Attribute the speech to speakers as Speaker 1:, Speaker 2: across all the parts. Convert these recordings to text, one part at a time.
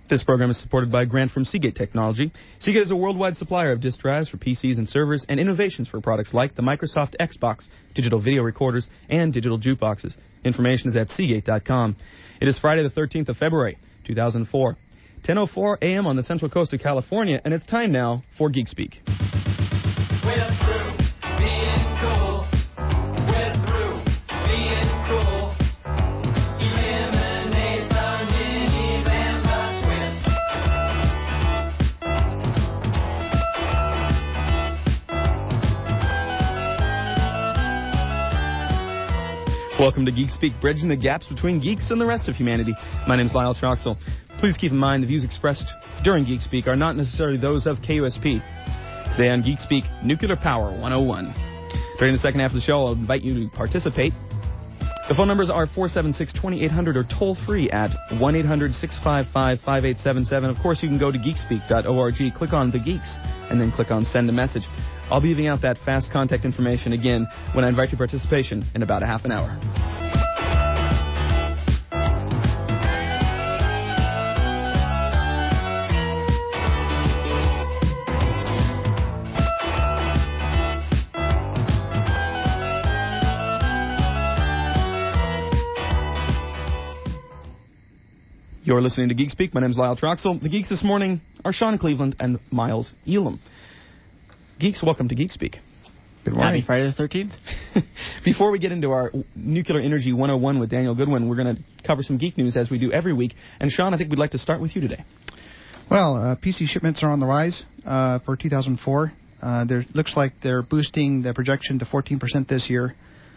Speaker 1: This program is supported by a grant from Seagate Technology. Seagate is a worldwide supplier of disk drives for PCs and servers and innovations for products like the Microsoft Xbox, digital video recorders, and digital jukeboxes. Information is at Seagate.com. It is Friday the 13th of February, 2004. 10:04 a.m. on the Central Coast of California, and it's time now for Geek Speak.
Speaker 2: We're through being cool. We're through being cool. Eliminate the minis and the twists.
Speaker 1: Welcome to Geek Speak, bridging the gaps between geeks and the rest of humanity. My name is Lyle Troxel. Please keep in mind the views expressed during Geek Speak are not necessarily those of KUSP. Today on Geek Speak, Nuclear Power 101. During the second half of the show, I'll invite you to participate. The phone numbers are 476-2800 or toll free at 1-800-655-5877. Of course, you can go to geekspeak.org, click on The Geeks, and then click on Send a Message. I'll be giving out that fast contact information again when I invite your participation in about a half an hour. You're listening to Geek Speak. My name is Lyle Troxel. The Geeks this morning are Sean Cleveland and Miles Elam. Geeks, welcome to Geek Speak.
Speaker 3: Good morning.
Speaker 4: Happy Friday the 13th.
Speaker 1: Before we get into our Nuclear Energy 101 with Daniel Goodwin, we're going to cover some geek news as we do every week. And Sean, I think we'd like to start with you today.
Speaker 3: Well, PC shipments are on the rise for 2004. There looks like they're boosting the projection to 14% this year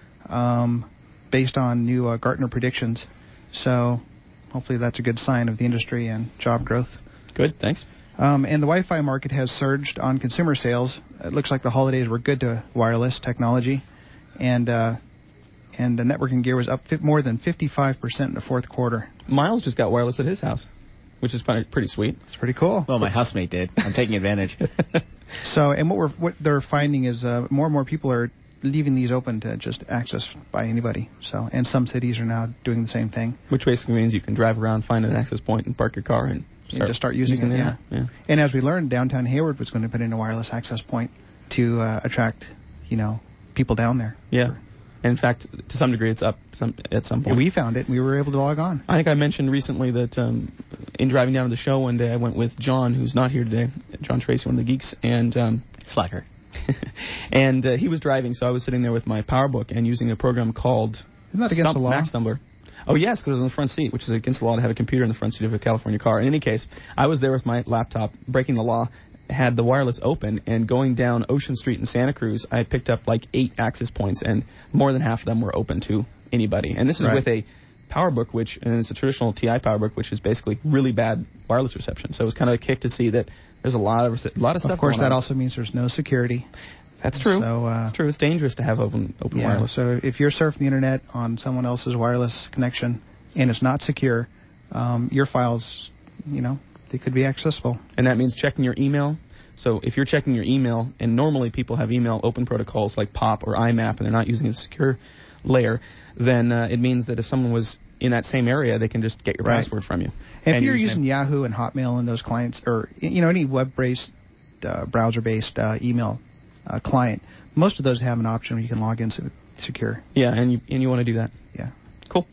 Speaker 3: based on new Gartner predictions. So hopefully that's a good sign of the industry and job growth.
Speaker 1: Good, thanks.
Speaker 3: And the Wi-Fi market has surged on consumer sales. It looks like the holidays were good to wireless technology, and the networking gear was up more than 55% in the fourth quarter.
Speaker 1: Miles just got wireless at his house, which is pretty sweet.
Speaker 3: It's pretty cool.
Speaker 4: Well, my housemate did. I'm taking advantage.
Speaker 3: So, and what they're finding is more and more people are leaving these open to just access by anybody. So, and some cities are now doing the same thing.
Speaker 1: Which basically means you can drive around, find an access point, and park your car and
Speaker 3: start using it.
Speaker 1: Yeah.
Speaker 3: And as we learned, downtown Hayward was going to put in a wireless access point to attract, people down there.
Speaker 1: Yeah. And in fact, to some degree, it's up at some point.
Speaker 3: Yeah, we found it, and we were able to log on.
Speaker 1: I think I mentioned recently that in driving down to the show one day, I went with John, who's not here today, John Tracy, one of the geeks, and
Speaker 4: Slacker.
Speaker 1: and he was driving, so I was sitting there with my PowerBook and using a program called
Speaker 3: Isn't that against the law?
Speaker 1: MaxTumbler. Oh, yes, because it was in the front seat, which is against the law to have a computer in the front seat of a California car. In any case, I was there with my laptop, breaking the law, had the wireless open, and going down Ocean Street in Santa Cruz, I had picked up like 8 access points, and more than half of them were open to anybody. And this is with a PowerBook, and it's a traditional TI PowerBook, which is basically really bad wireless reception. So it was kind of a kick to see that there's a lot of stuff.
Speaker 3: Of course, that also means there's no security.
Speaker 1: That's true.
Speaker 3: So,
Speaker 1: it's true. It's dangerous to have open wireless.
Speaker 3: So if you're surfing the internet on someone else's wireless connection and it's not secure, your files, they could be accessible.
Speaker 1: And that means checking your email. So if you're checking your email, and normally people have email open protocols like POP or IMAP, and they're not using a secure layer, then it means that if someone was in that same area, they can just get your password from you.
Speaker 3: And if you're using Yahoo and Hotmail and those clients, or any web-based, browser-based email client, most of those have an option where you can log in secure.
Speaker 1: Yeah, and you want to do that.
Speaker 3: Yeah.
Speaker 1: Cool.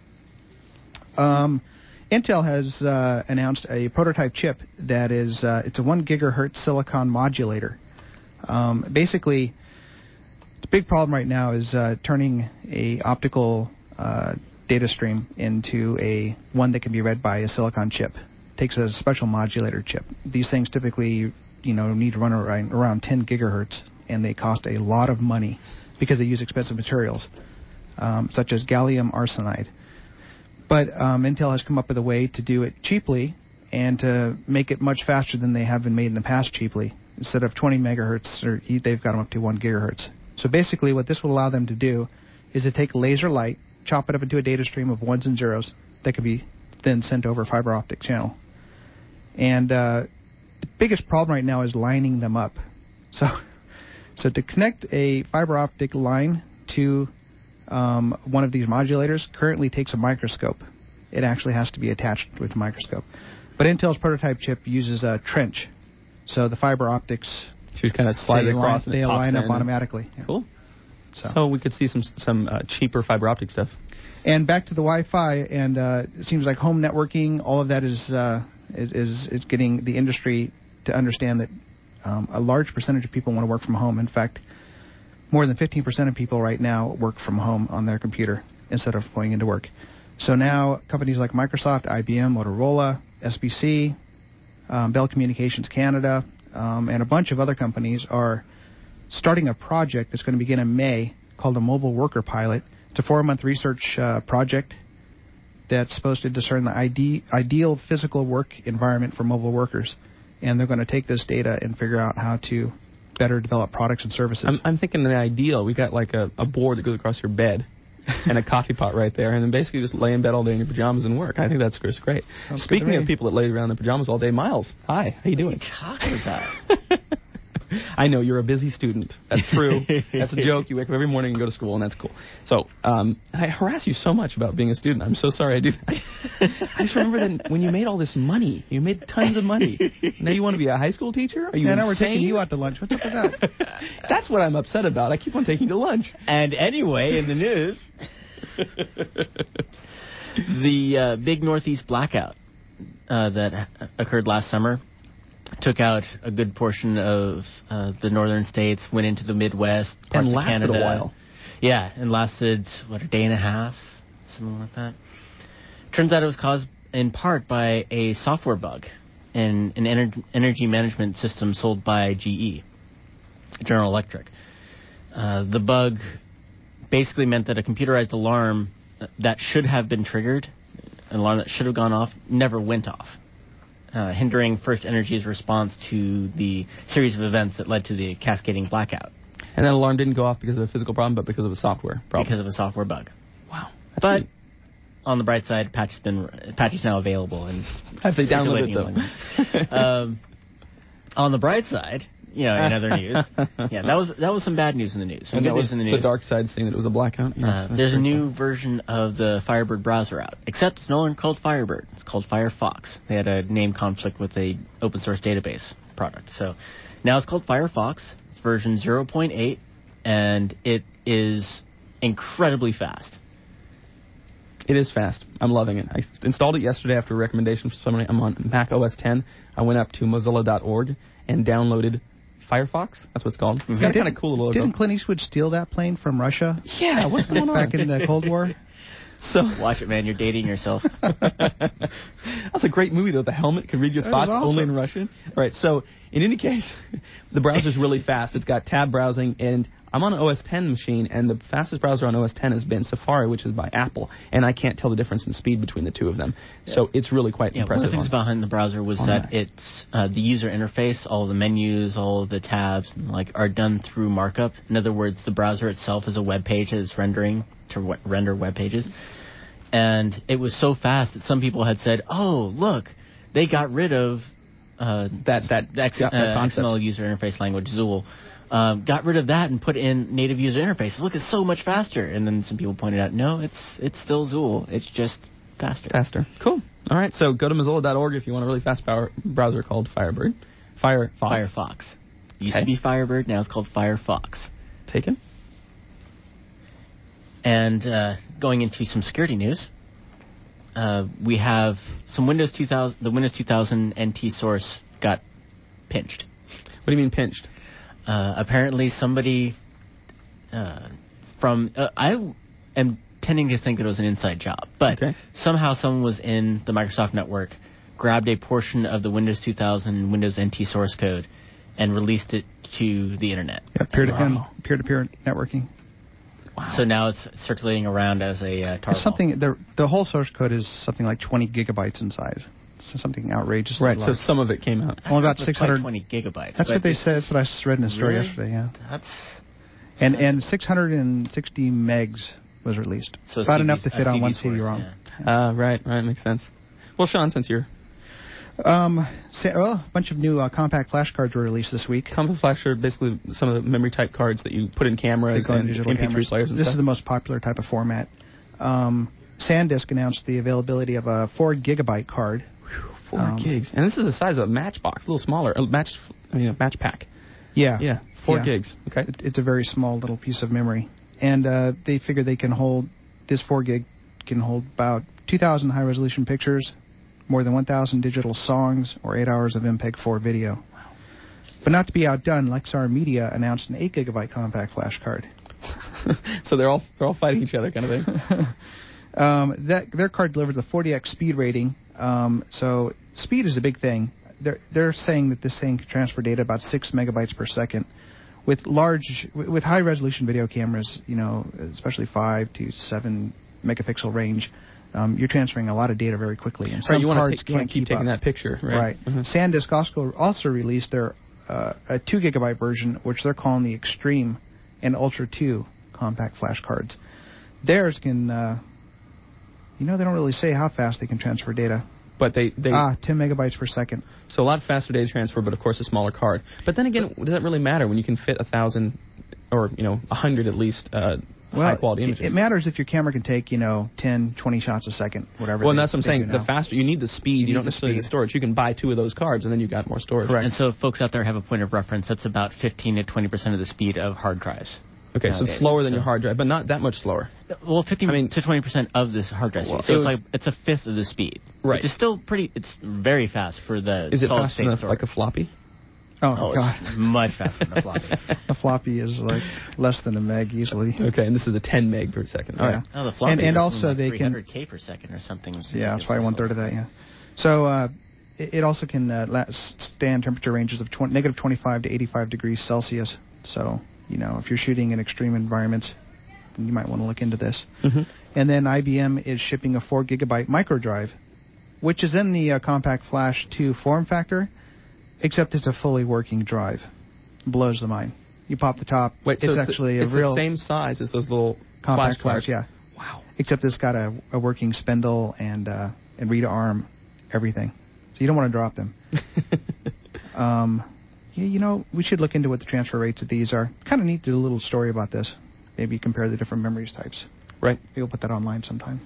Speaker 3: Intel has announced a prototype chip that is it's a 1 gigahertz silicon modulator. Basically, the big problem right now is turning a optical data stream into one that can be read by a silicon chip. It takes a special modulator chip. These things typically need to run around 10 gigahertz, and they cost a lot of money because they use expensive materials, such as gallium arsenide. But Intel has come up with a way to do it cheaply and to make it much faster than they have been made in the past cheaply. Instead of 20 megahertz, they've got them up to 1 gigahertz. So basically what this will allow them to do is to take laser light, chop it up into a data stream of ones and zeros that can be then sent over a fiber optic channel. And the biggest problem right now is lining them up. So to connect a fiber optic line to one of these modulators currently takes a microscope. It actually has to be attached with a microscope. But Intel's prototype chip uses a trench, so the fiber optics
Speaker 1: So you kind of slide it across and
Speaker 3: they
Speaker 1: it pops
Speaker 3: align up
Speaker 1: in.
Speaker 3: automatically. Yeah.
Speaker 1: Cool.
Speaker 3: So.
Speaker 1: So we could see some cheaper fiber optic stuff.
Speaker 3: And back to the Wi-Fi, and it seems like home networking, all of that is getting the industry to understand that a large percentage of people want to work from home. In fact, more than 15% of people right now work from home on their computer instead of going into work. So now companies like Microsoft, IBM, Motorola, SBC, Bell Communications Canada, and a bunch of other companies are starting a project that's going to begin in May called a Mobile Worker Pilot. It's a 4-month research project that's supposed to discern the ideal physical work environment for mobile workers. And they're going to take this data and figure out how to better develop products and services.
Speaker 1: I'm thinking the ideal. We got like a board that goes across your bed and a coffee pot right there, and then basically just lay in bed all day in your pajamas and work. I think that's great.
Speaker 3: Sounds
Speaker 1: Speaking
Speaker 3: good to
Speaker 1: of
Speaker 3: me.
Speaker 1: people that lay around in pajamas all day, Miles, hi, how you doing?
Speaker 4: Talking about.
Speaker 1: I know you're a busy student. That's true. That's a joke. You wake up every morning and go to school, and that's cool. So I harass you so much about being a student. I'm so sorry I do. I just remember that when you made all this money, you made tons of money. Now you want to be a high school teacher? Are you
Speaker 3: now we're
Speaker 1: insane?
Speaker 3: taking you out to lunch. What's up with that?
Speaker 1: That's what I'm upset about. I keep on taking you to lunch.
Speaker 4: And anyway, in the news, the big Northeast blackout that occurred last summer took out a good portion of the northern states, went into the Midwest, parts
Speaker 1: And
Speaker 4: of
Speaker 1: lasted
Speaker 4: Canada.
Speaker 1: a while.
Speaker 4: Yeah, and lasted, a day and a half? Something like that. Turns out it was caused in part by a software bug in an energy management system sold by GE, General Electric. The bug basically meant that a computerized alarm that should have been triggered, an alarm that should have gone off, never went off. Hindering First Energy's response to the series of events that led to the cascading blackout.
Speaker 1: And that alarm didn't go off because of a physical problem, but because of a software problem.
Speaker 4: Because of a software bug.
Speaker 1: Wow.
Speaker 4: But on the bright side, Apache's now available. And
Speaker 1: Have they downloaded
Speaker 4: circulating
Speaker 1: it, though?
Speaker 4: among them. On the bright side, in other news, that was some bad news in the news. Some
Speaker 1: And
Speaker 4: good
Speaker 1: that
Speaker 4: news
Speaker 1: was
Speaker 4: in the news.
Speaker 1: the dark side saying that it was a blackout. Yes,
Speaker 4: There's a new version of the Firebird browser out, except it's no longer called Firebird. It's called Firefox. They had a name conflict with a open source database product. So now it's called Firefox. It's version 0.8, and it is incredibly fast.
Speaker 1: It is fast. I'm loving it. I installed it yesterday after a recommendation from somebody. I'm on Mac OS 10. I went up to Mozilla.org and downloaded Firefox. That's what it's called. It's got a kind of cool logo.
Speaker 3: Didn't Clint Eastwood steal that plane from Russia?
Speaker 1: Yeah, what's going on?
Speaker 3: Back in the Cold War?
Speaker 1: So
Speaker 4: Watch it, man. You're dating yourself.
Speaker 1: that's a great movie, though. The helmet can read your
Speaker 3: That
Speaker 1: thoughts
Speaker 3: is awesome.
Speaker 1: only in Russian. All right, so in any case, the browser's really fast. It's got tab browsing, and I'm on an OS 10 machine, and the fastest browser on OS 10 has been Safari, which is by Apple, and I can't tell the difference in speed between the two of them. So it's really quite
Speaker 4: One
Speaker 1: impressive.
Speaker 4: of the things behind the browser was
Speaker 1: on
Speaker 4: that
Speaker 1: Mac.
Speaker 4: it's the user interface, all the menus, all of the tabs, are done through markup. In other words, the browser itself is a web page that it's rendering to render web pages. And it was so fast that some people had said, "Oh, look, they got rid of
Speaker 1: that concept.
Speaker 4: XML user interface language, Zool. Got rid of that and put in native user interface. Look, it's so much faster." And then some people pointed out, "No, it's still Zool. It's just faster."
Speaker 1: Faster. Cool. All right, so go to Mozilla.org if you want a really fast browser called Firebird.
Speaker 4: Firefox. Used to be Firebird, now it's called Firefox.
Speaker 1: Taken.
Speaker 4: And going into some security news, we have some Windows 2000. The Windows 2000 NT source got pinched.
Speaker 1: What do you mean pinched?
Speaker 4: Apparently, somebody from I am tending to think that it was an inside job, but somehow someone was in the Microsoft network, grabbed a portion of the Windows 2000 and Windows NT source code, and released it to the internet.
Speaker 3: Yeah, peer-to-peer networking.
Speaker 1: Wow.
Speaker 4: So now it's circulating around as a tar
Speaker 3: It's something. The whole source code is something like 20 gigabytes in size. So something outrageous.
Speaker 1: Right. So some of it came out.
Speaker 3: Only about
Speaker 4: It's
Speaker 3: 600.
Speaker 4: 20 gigabytes.
Speaker 3: That's what they said. That's what I read in a story
Speaker 4: Really?
Speaker 3: yesterday. Yeah.
Speaker 4: That's
Speaker 3: And 660 megs was released.
Speaker 4: so
Speaker 3: About
Speaker 4: CD
Speaker 3: enough to fit on one
Speaker 4: source,
Speaker 3: CD-ROM.
Speaker 4: yeah.
Speaker 1: Right. Makes sense. Well, Sean, since you're
Speaker 3: A bunch of new compact flash cards were released this week.
Speaker 1: Compact Flash are basically some of the memory type cards that you put in
Speaker 3: They
Speaker 1: cameras
Speaker 3: go in
Speaker 1: and
Speaker 3: digital
Speaker 1: MP3
Speaker 3: cameras.
Speaker 1: players and
Speaker 3: This
Speaker 1: stuff.
Speaker 3: is the most popular type of format. SanDisk announced the availability of a 4 gigabyte card,
Speaker 1: 4 gigs, and this is the size of a matchbox, a little smaller, a match pack.
Speaker 3: Yeah.
Speaker 1: Yeah, 4
Speaker 3: Yeah.
Speaker 1: gigs. Okay.
Speaker 3: It's a very small little piece of memory, and they figure they can hold this 4 gig can hold about 2,000 high resolution pictures, more than 1,000 digital songs, or 8 hours of MPEG-4 video. Wow. But not to be outdone, Lexar Media announced an 8 gigabyte compact flash card.
Speaker 1: So they're all fighting each other, kind of thing.
Speaker 3: Their card delivers a 40x speed rating. So speed is a big thing. They're saying that this thing can transfer data about 6 megabytes per second. With high resolution video cameras, especially 5 to 7 megapixel range, you're transferring a lot of data very quickly. And some
Speaker 1: you want
Speaker 3: cards
Speaker 1: to
Speaker 3: can't
Speaker 1: keep taking that picture, right?
Speaker 3: Right.
Speaker 1: Mm-hmm.
Speaker 3: SanDisk also released their a 2 gigabyte version, which they're calling the Extreme and Ultra 2 compact flash cards. Theirs can, they don't really say how fast they can transfer data.
Speaker 1: But they
Speaker 3: 10 megabytes per second.
Speaker 1: So a lot faster data transfer, but of course a smaller card. But then again, does that really matter when you can fit 1,000 or 100 at least high quality images?
Speaker 3: It matters if your camera can take 10, 20 shots a second, whatever.
Speaker 1: Well, and that's what I'm saying. The faster you need the speed, you don't necessarily need the storage. You can buy 2 of those cards, and then you've got more storage.
Speaker 3: Correct.
Speaker 4: And so if folks out there have a point of reference, that's about 15 to 20% of the speed of hard drives.
Speaker 1: Okay, so it's slower than your hard drive, but not that much slower.
Speaker 4: Well, 15 to 20% of this hard drive speed. So it's a fifth of the speed.
Speaker 1: Right.
Speaker 4: Which is still it's very fast for the
Speaker 1: Is it
Speaker 4: solid
Speaker 1: fast
Speaker 4: state
Speaker 1: enough
Speaker 4: storage.
Speaker 1: like a floppy?
Speaker 3: Oh God.
Speaker 4: It's much faster than a floppy.
Speaker 3: A floppy is like less than a meg easily.
Speaker 1: Okay, and this is a 10 meg per second. All right.
Speaker 4: Oh, the floppy
Speaker 3: and
Speaker 4: is
Speaker 3: also
Speaker 4: like
Speaker 3: they can
Speaker 4: 300K per second or something.
Speaker 3: Yeah, it's probably 1/3 of that. Yeah. So it also can stand temperature ranges of negative 25 to 85 degrees Celsius. So if you're shooting in extreme environments, then you might want to look into this.
Speaker 1: Mm-hmm.
Speaker 3: And then IBM is shipping a 4 gigabyte micro drive, which is in the Compact Flash 2 form factor, except it's a fully working drive. Blows the mind. You pop the top.
Speaker 1: Wait,
Speaker 3: it's
Speaker 1: so
Speaker 3: actually
Speaker 1: it's
Speaker 3: a real
Speaker 1: the same size as those little
Speaker 3: Compact
Speaker 1: flash cards.
Speaker 3: Yeah.
Speaker 1: Wow.
Speaker 3: Except it's got a working spindle and read arm, everything. So you don't want to drop them. We should look into what the transfer rates of these are. Kind of neat to do a little story about this. Maybe compare the different memories types.
Speaker 1: Right.
Speaker 3: Maybe we'll put that online sometime.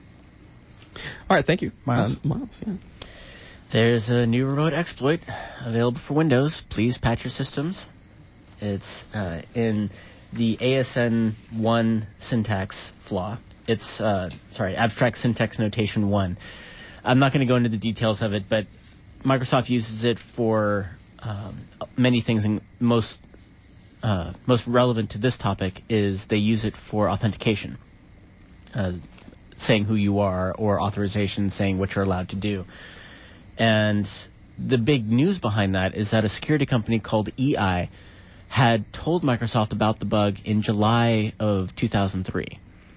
Speaker 1: All right, thank you.
Speaker 3: Miles.
Speaker 1: Yeah.
Speaker 4: There's a new remote exploit available for Windows. Please patch your systems. It's in the ASN1 syntax flaw. It's, abstract syntax notation 1. I'm not going to go into the details of it, but Microsoft uses it for many things, and most relevant to this topic is they use it for authentication, saying who you are, or authorization saying what you're allowed to do. And the big news behind that is that a security company called EI had told Microsoft about the bug in July of 2003.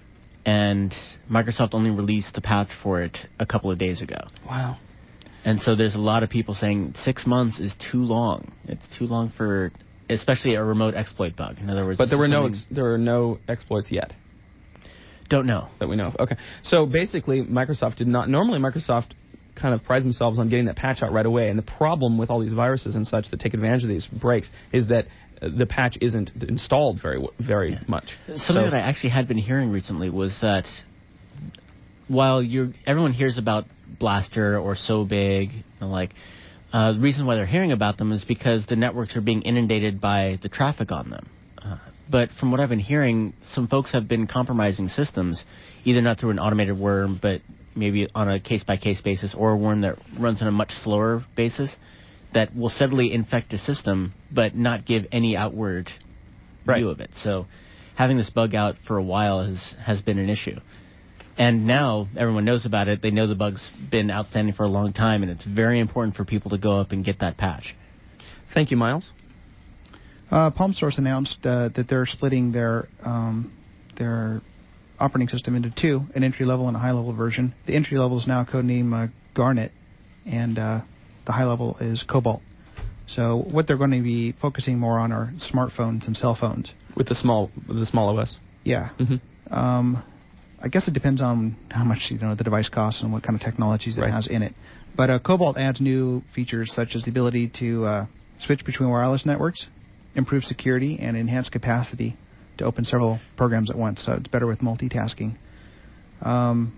Speaker 4: And Microsoft only released the patch for it a couple of days ago.
Speaker 1: Wow.
Speaker 4: And so there's a lot of people saying 6 months is too long. It's too long for, especially a remote exploit bug. In other words,
Speaker 1: but there were no exploits yet.
Speaker 4: Don't know
Speaker 1: that we know of. Okay, so basically, Microsoft did not. Normally, Microsoft kind of prides themselves on getting that patch out right away. And the problem with all these viruses and such that take advantage of these breaks is that the patch isn't installed very much.
Speaker 4: Something that I actually had been hearing recently was that while everyone hears about Blaster or So Big, the reason why they're hearing about them is because the networks are being inundated by the traffic on them. But from what I've been hearing, some folks have been compromising systems, either not through an automated worm, but maybe on a case-by-case basis, or a worm that runs on a much slower basis, that will steadily infect a system, but not give any outward view of it. So having this bug out for a while has been an issue. And now everyone knows about it. They know the bug's been outstanding for a long time, and it's very important for people to go up and get that patch.
Speaker 1: Thank you, Miles.
Speaker 3: PalmSource announced that they're splitting their operating system into 2, an entry-level and a high-level version. The entry-level is now codenamed Garnet, and the high-level is Cobalt. So what they're going to be focusing more on are smartphones and cell phones.
Speaker 1: With the small OS?
Speaker 3: Yeah.
Speaker 1: Mm-hmm.
Speaker 3: I guess it depends on how much the device costs and what kind of technologies it has in it. But Cobalt adds new features such as the ability to switch between wireless networks, improve security, and enhance capacity to open several programs at once. So it's better with multitasking.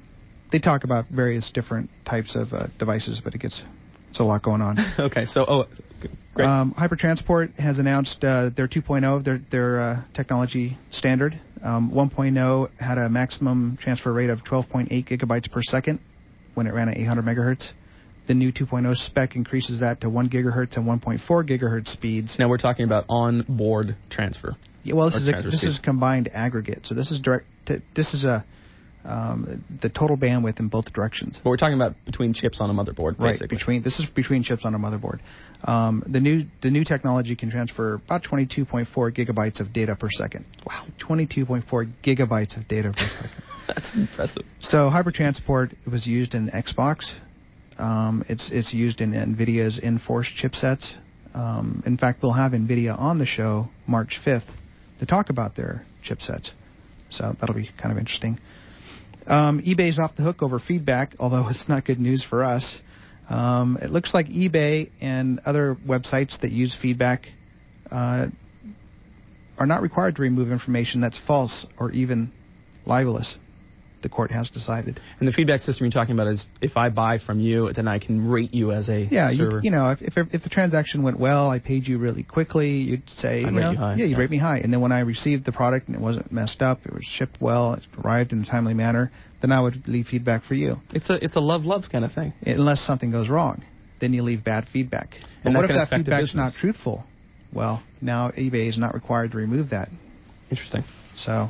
Speaker 3: they talk about various different types of devices, but it's a lot going on.
Speaker 1: Okay, so great.
Speaker 3: Hypertransport has announced their 2.0, their technology standard. 1.0 had a maximum transfer rate of 12.8 gigabytes per second when it ran at 800 megahertz. The new 2.0 spec increases that to 1 gigahertz and 1.4 gigahertz speeds.
Speaker 1: Now we're talking about on-board transfer.
Speaker 3: Yeah, well, this
Speaker 1: Or
Speaker 3: is
Speaker 1: speed.
Speaker 3: combined aggregate. So this is the total bandwidth in both directions.
Speaker 1: But we're talking about between chips on a motherboard, basically.
Speaker 3: Right. This is between chips on a motherboard. The new technology can transfer about 22.4 gigabytes of data per second. Wow. 22.4 gigabytes of data per second.
Speaker 1: That's impressive.
Speaker 3: So Hypertransport was used in Xbox. It's used in NVIDIA's Enforce chipsets. In fact, we'll have NVIDIA on the show March 5th to talk about their chipsets. So that'll be kind of interesting. eBay's off the hook over feedback, although it's not good news for us. It looks like eBay and other websites that use feedback are not required to remove information that's false or even libelous. The court has decided.
Speaker 1: And the feedback system you're talking about is if I buy from you, then I can rate you as a server.
Speaker 3: If the transaction went well, I paid you really quickly, you'd say,
Speaker 1: I'd rate you high.
Speaker 3: Yeah, you'd rate me high. And then when I received the product and it wasn't messed up, it was shipped well, it arrived in a timely manner, then I would leave feedback for you.
Speaker 1: It's a love kind of thing.
Speaker 3: Unless something goes wrong, then you leave bad feedback. But
Speaker 1: And
Speaker 3: what
Speaker 1: that
Speaker 3: if
Speaker 1: can
Speaker 3: that
Speaker 1: affect the
Speaker 3: feedback's
Speaker 1: business.
Speaker 3: not truthful? Well, now eBay is not required to remove that.
Speaker 1: Interesting.
Speaker 3: So,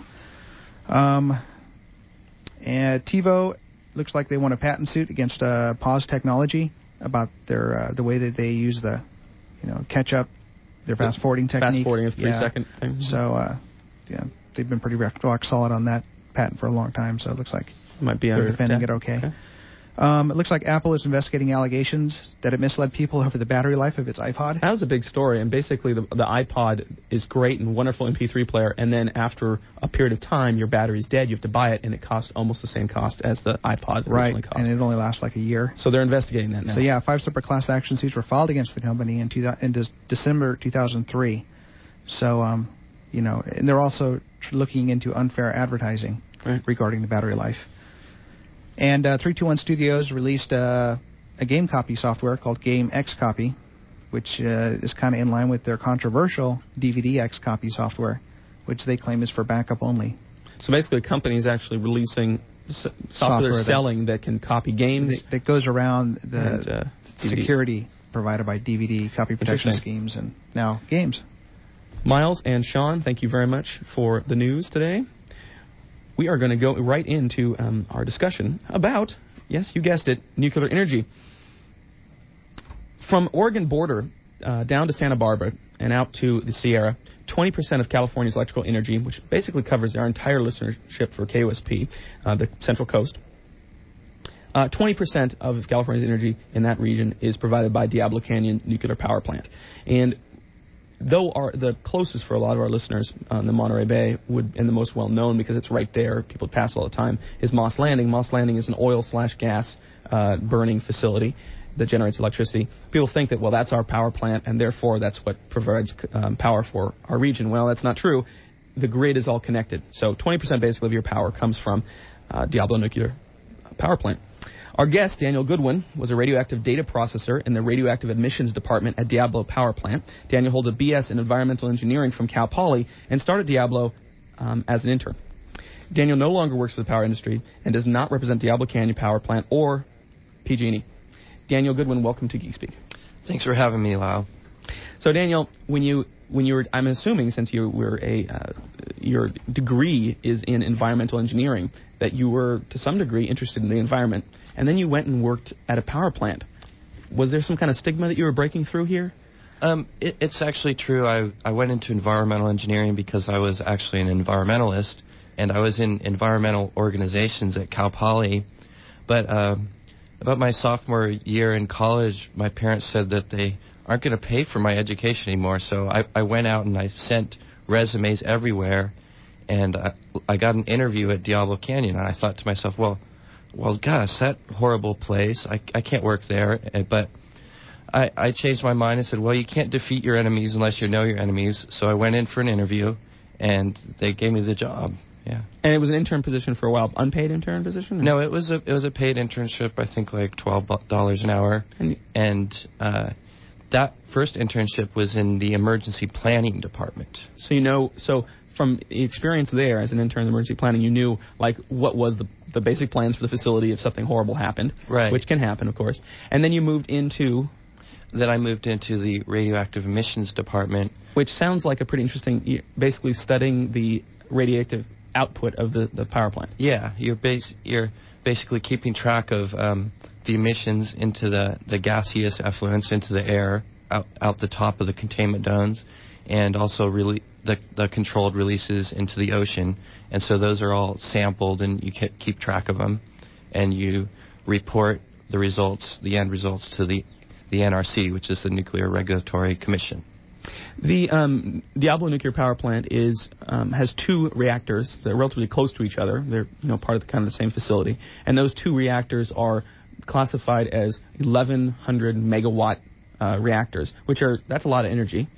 Speaker 3: and TiVo looks like they won a patent suit against Pause Technology about their the way that they use the, catch up, their fast forwarding technique.
Speaker 1: Fast forwarding of 3-second thing.
Speaker 3: So, they've been pretty rock solid on that patent for a long time. So it looks like
Speaker 1: Might be
Speaker 3: they're
Speaker 1: under
Speaker 3: defending
Speaker 1: attack.
Speaker 3: it okay. It looks like Apple is investigating allegations that it misled people over the battery life of its iPod.
Speaker 1: That was a big story, and basically the iPod is great and wonderful MP3 player, and then after a period of time, your battery's dead. You have to buy it, and it costs almost the same cost as the iPod originally cost.
Speaker 3: And it only lasts like a year.
Speaker 1: So they're investigating that now.
Speaker 3: So 5 separate class action suits were filed against the company in December 2003. So, and they're also looking into unfair advertising regarding the battery life. And 321 Studios released a game copy software called Game X Copy, which is kind of in line with their controversial DVD X Copy software, which they claim is for backup only.
Speaker 1: So basically, a company is actually releasing software they're selling that can copy games.
Speaker 3: That goes around the
Speaker 1: and,
Speaker 3: security provided by DVD copy protection schemes and now games.
Speaker 1: Miles and Sean, thank you very much for the news today. We are going to go right into our discussion about, yes, you guessed it, nuclear energy. From Oregon border down to Santa Barbara and out to the Sierra, 20% of California's electrical energy, which basically covers our entire listenership for KOSP, the Central Coast, 20% of California's energy in that region is provided by Diablo Canyon Nuclear Power Plant. And though the closest for a lot of our listeners on the Monterey Bay and the most well-known because it's right there, people pass it all the time, is Moss Landing. Moss Landing is an oil/gas burning facility that generates electricity. People think that, well, that's our power plant, and therefore that's what provides power for our region. Well, that's not true. The grid is all connected. So 20% basically of your power comes from Diablo Nuclear Power Plant. Our guest, Daniel Goodwin, was a radioactive data processor in the radioactive admissions department at Diablo Power Plant. Daniel holds a BS in environmental engineering from Cal Poly and started Diablo as an intern. Daniel no longer works for the power industry and does not represent Diablo Canyon Power Plant or PG&E. Daniel Goodwin, welcome to GeekSpeak.
Speaker 5: Thanks for having me, Lyle.
Speaker 1: So, Daniel, when you were, I'm assuming since you were your degree is in environmental engineering, that you were to some degree interested in the environment, and then you went and worked at a power plant. Was there some kind of stigma that you were breaking through here?
Speaker 5: It's actually true. I went into environmental engineering because I was actually an environmentalist, and I was in environmental organizations at Cal Poly. But about my sophomore year in college, my parents said that they aren't going to pay for my education anymore, so I went out and I sent resumes everywhere, and I got an interview at Diablo Canyon, and I thought to myself, well, gosh, that horrible place, I can't work there. But I changed my mind and said, well, you can't defeat your enemies unless you know your enemies. So I went in for an interview, and they gave me the job. Yeah.
Speaker 1: And it was an intern position for a while, unpaid intern position?
Speaker 5: No, it was a paid internship. I think like $12 an hour, and that first internship was in the emergency planning department.
Speaker 1: So from experience there as an intern in emergency planning, you knew like what was the basic plans for the facility if something horrible happened,
Speaker 5: Right.
Speaker 1: which can happen, of course. And then you moved into...
Speaker 5: Then I moved into the radioactive emissions department.
Speaker 1: Which sounds like a pretty interesting, basically studying the radioactive output of the power plant.
Speaker 5: Yeah, you're basically keeping track of the emissions into the gaseous effluents into the air out the top of the containment domes, and also the controlled releases into the ocean. And so those are all sampled, and you keep track of them, and you report the results, the end results, to the NRC, which is the Nuclear Regulatory Commission.
Speaker 1: The Diablo nuclear power plant has two reactors that are relatively close to each other. They're part of the same facility, and those two reactors are classified as 1,100 megawatt reactors, that's a lot of energy.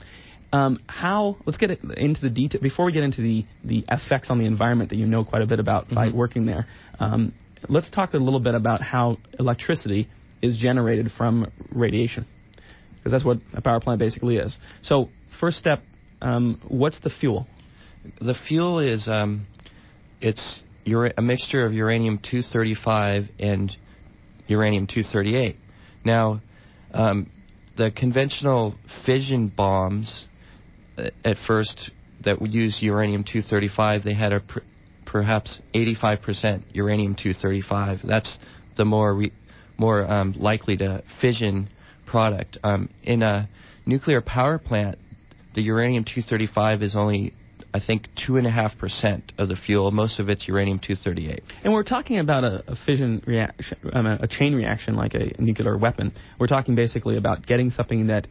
Speaker 1: Let's get into the detail before we get into the effects on the environment that you know quite a bit about by working there. Let's talk a little bit about how electricity is generated from radiation, because that's what a power plant basically is. So, first step, what's the fuel?
Speaker 5: The fuel is it's a mixture of uranium-235 and uranium-238. Now, the conventional fission bombs at first that would use uranium-235, they had perhaps 85% uranium-235. That's the more likely to fission product. In a nuclear power plant, the uranium-235 is only, I think, 2.5% of the fuel. Most of it's uranium-238.
Speaker 1: And we're talking about a fission reaction, a chain reaction like a nuclear weapon. We're talking basically about getting something that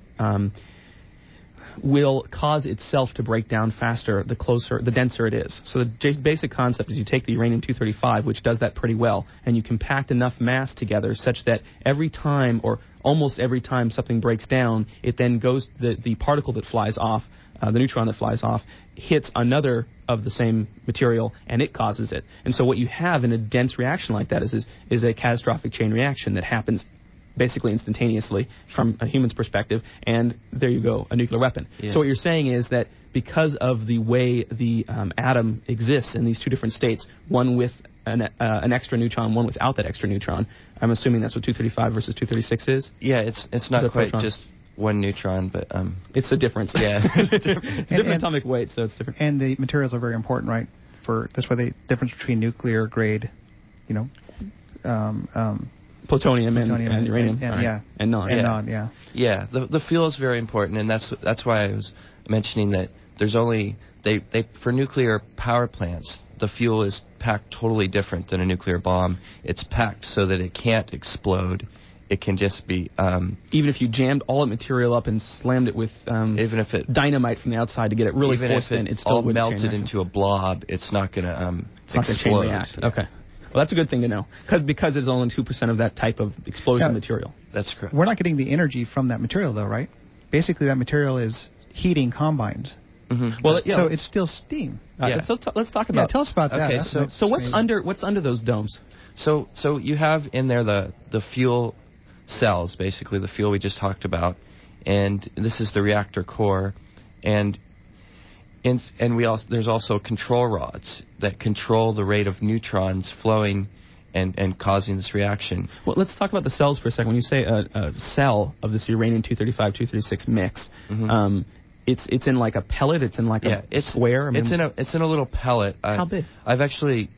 Speaker 1: will cause itself to break down faster the denser it is. So the basic concept is you take the uranium-235, which does that pretty well, and you compact enough mass together such that every time, or almost every time something breaks down, it then goes, the particle that flies off, the neutron that flies off, hits another of the same material, and it causes it. And so what you have in a dense reaction like that is a catastrophic chain reaction that happens basically instantaneously from a human's perspective, and there you go, a nuclear weapon.
Speaker 5: Yeah.
Speaker 1: So what you're saying is that because of the way the atom exists in these two different states, one with an extra neutron, one without that extra neutron, I'm assuming that's what 235 versus 236 is?
Speaker 5: Yeah, it's not quite just one neutron, but...
Speaker 1: it's a difference.
Speaker 5: Yeah.
Speaker 1: It's different atomic weight, so it's different.
Speaker 3: And the materials are very important, right? That's why the difference between nuclear grade,
Speaker 1: Plutonium and uranium.
Speaker 3: And
Speaker 1: non.
Speaker 3: Yeah.
Speaker 5: Yeah, the fuel is very important, and that's why I was mentioning that there's only... for nuclear power plants, the fuel is packed totally different than a nuclear bomb. It's packed so that it can't explode. It can just be...
Speaker 1: even if you jammed all the material up and slammed it with
Speaker 5: even if it
Speaker 1: dynamite from the outside to get it really forced in, it still
Speaker 5: all
Speaker 1: would
Speaker 5: melted into a blob, it's not going to explode.
Speaker 1: Chain react.
Speaker 5: Yeah.
Speaker 1: Okay. Well, that's a good thing to know, because it's only 2% of that type of explosion material.
Speaker 5: That's correct.
Speaker 3: We're not getting the energy from that material, though, right? Basically, that material is heating combines.
Speaker 5: Mm-hmm.
Speaker 1: Well,
Speaker 3: so it's still steam.
Speaker 1: Let's talk about.
Speaker 3: Yeah, tell us about that.
Speaker 5: Okay,
Speaker 1: So what's under those domes?
Speaker 5: So you have in there the fuel cells, basically the fuel we just talked about, and this is the reactor core, and there's also control rods that control the rate of neutrons flowing and causing this reaction.
Speaker 1: Well, let's talk about the cells for a second. When you say a cell of this uranium-235-236 mix, it's in like a pellet. It's in like a square.
Speaker 5: It's in a little pellet.
Speaker 1: How big?
Speaker 5: I've actually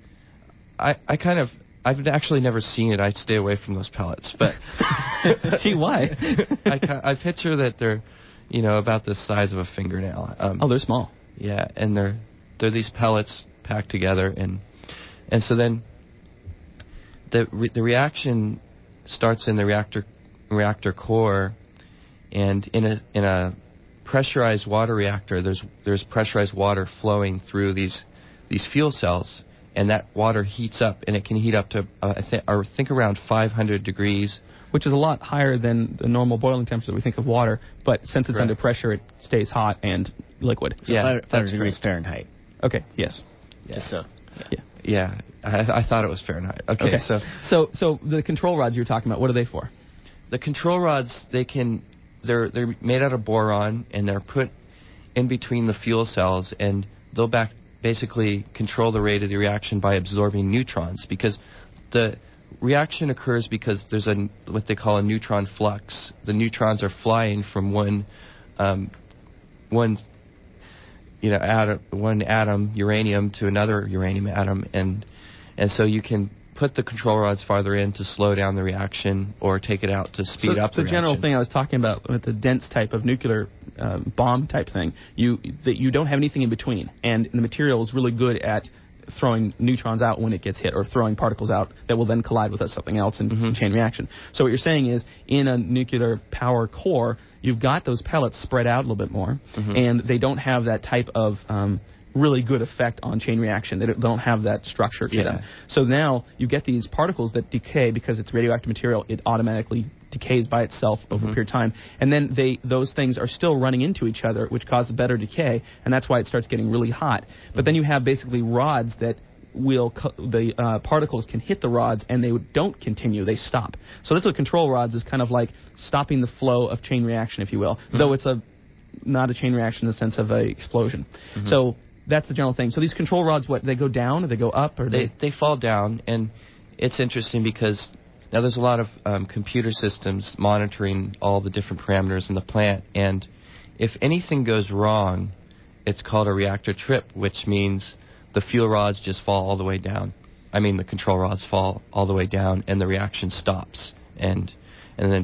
Speaker 5: never seen it. I stay away from those pellets. But
Speaker 1: gee, why?
Speaker 5: I picture that they're, about the size of a fingernail.
Speaker 1: They're small.
Speaker 5: Yeah, and they're these pellets packed together, and so then the reaction starts in the reactor core, and in a pressurized water reactor, there's pressurized water flowing through these fuel cells, and that water heats up, and it can heat up to I think around 500 degrees.
Speaker 1: Which is a lot higher than the normal boiling temperature that we think of water, but since it's under pressure, it stays hot and liquid.
Speaker 4: So 500 degrees Fahrenheit.
Speaker 1: Okay, yes.
Speaker 4: Just so
Speaker 5: Yeah, I thought it was Fahrenheit. Okay, so
Speaker 1: So the control rods you were talking about, what are they for?
Speaker 5: the control rods, they're made out of boron, and they're put in between the fuel cells, and they'll basically control the rate of the reaction by absorbing neutrons, because the reaction occurs because there's what they call a neutron flux. The neutrons are flying from one atom, uranium, to another uranium atom, and so you can put the control rods farther in to slow down the reaction or take it out to speed up the reaction.
Speaker 1: The general thing I was talking about with the dense type of nuclear bomb type thing, you don't have anything in between, and the material is really good at throwing neutrons out when it gets hit, or throwing particles out that will then collide with something else in chain reaction. So what you're saying is, in a nuclear power core, you've got those pellets spread out a little bit more, and they don't have that type of really good effect on chain reaction. They don't have that structure to them. So now you get these particles that decay because it's radioactive material. It automatically decays by itself over a period of time, and then those things are still running into each other, which causes better decay, and that's why it starts getting really hot. But then you have basically rods that the particles can hit the rods, and they don't continue, they stop. So that's what control rods is, kind of like stopping the flow of chain reaction, if you will, though it's not a chain reaction in the sense of an explosion. So that's the general thing. So these control rods, they go down, or they go up, or
Speaker 5: they fall down, and it's interesting because now there's a lot of computer systems monitoring all the different parameters in the plant, and if anything goes wrong, it's called a reactor trip, which means the fuel rods just fall all the way down. I mean, the control rods fall all the way down, and the reaction stops, and then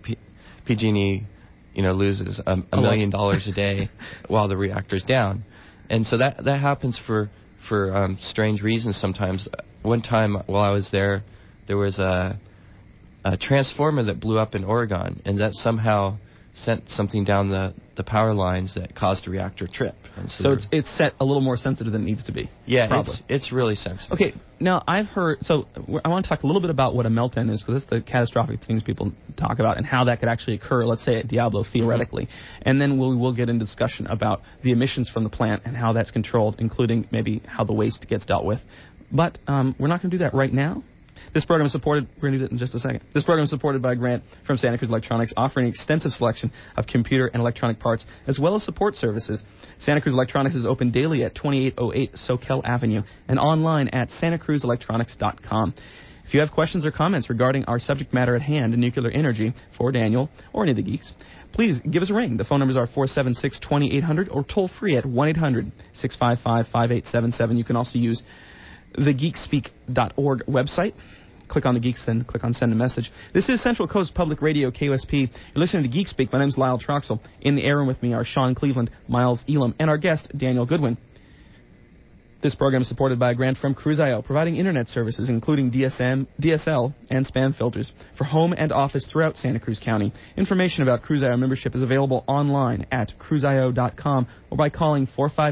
Speaker 5: PG&E loses $1 million a day while the reactor's down, and so that happens for strange reasons sometimes. One time while I was there was a transformer that blew up in Oregon, and that somehow sent something down the power lines that caused a reactor trip. And
Speaker 1: so it's set a little more sensitive than it needs to be.
Speaker 5: Yeah, it's really sensitive.
Speaker 1: Okay, now I've heard, so I want to talk a little bit about what a meltdown is, because that's the catastrophic things people talk about and how that could actually occur, let's say at Diablo, theoretically. And then we'll get into discussion about the emissions from the plant and how that's controlled, including maybe how the waste gets dealt with. But we're not going to do that right now. This program is supported, we're going to do that in just a second. This program is supported by a grant from Santa Cruz Electronics, offering an extensive selection of computer and electronic parts, as well as support services. Santa Cruz Electronics is open daily at 2808 Soquel Avenue and online at santacruzelectronics.com. If you have questions or comments regarding our subject matter at hand, nuclear energy, for Daniel or any of the geeks, please give us a ring. The phone numbers are 476-2800 or toll free at 1-800-655-5877. You can also use the geekspeak.org website. Click on the Geeks, then click on Send a Message. This is Central Coast Public Radio, KOSP. You're listening to Geek Speak. My name's Lyle Troxel. In the air room with me are Sean Cleveland, Miles Elam, and our guest, Daniel Goodwin. This program is supported by a grant from Cruise.io, providing internet services, including DSL, and spam filters for home and office throughout Santa Cruz County. Information about Cruise.io membership is available online at cruiseio.com or by calling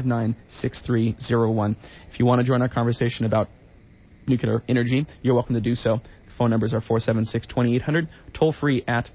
Speaker 1: 459-6301. If you want to join our conversation about nuclear energy, you're welcome to do so. The phone numbers are 476-2800, toll free at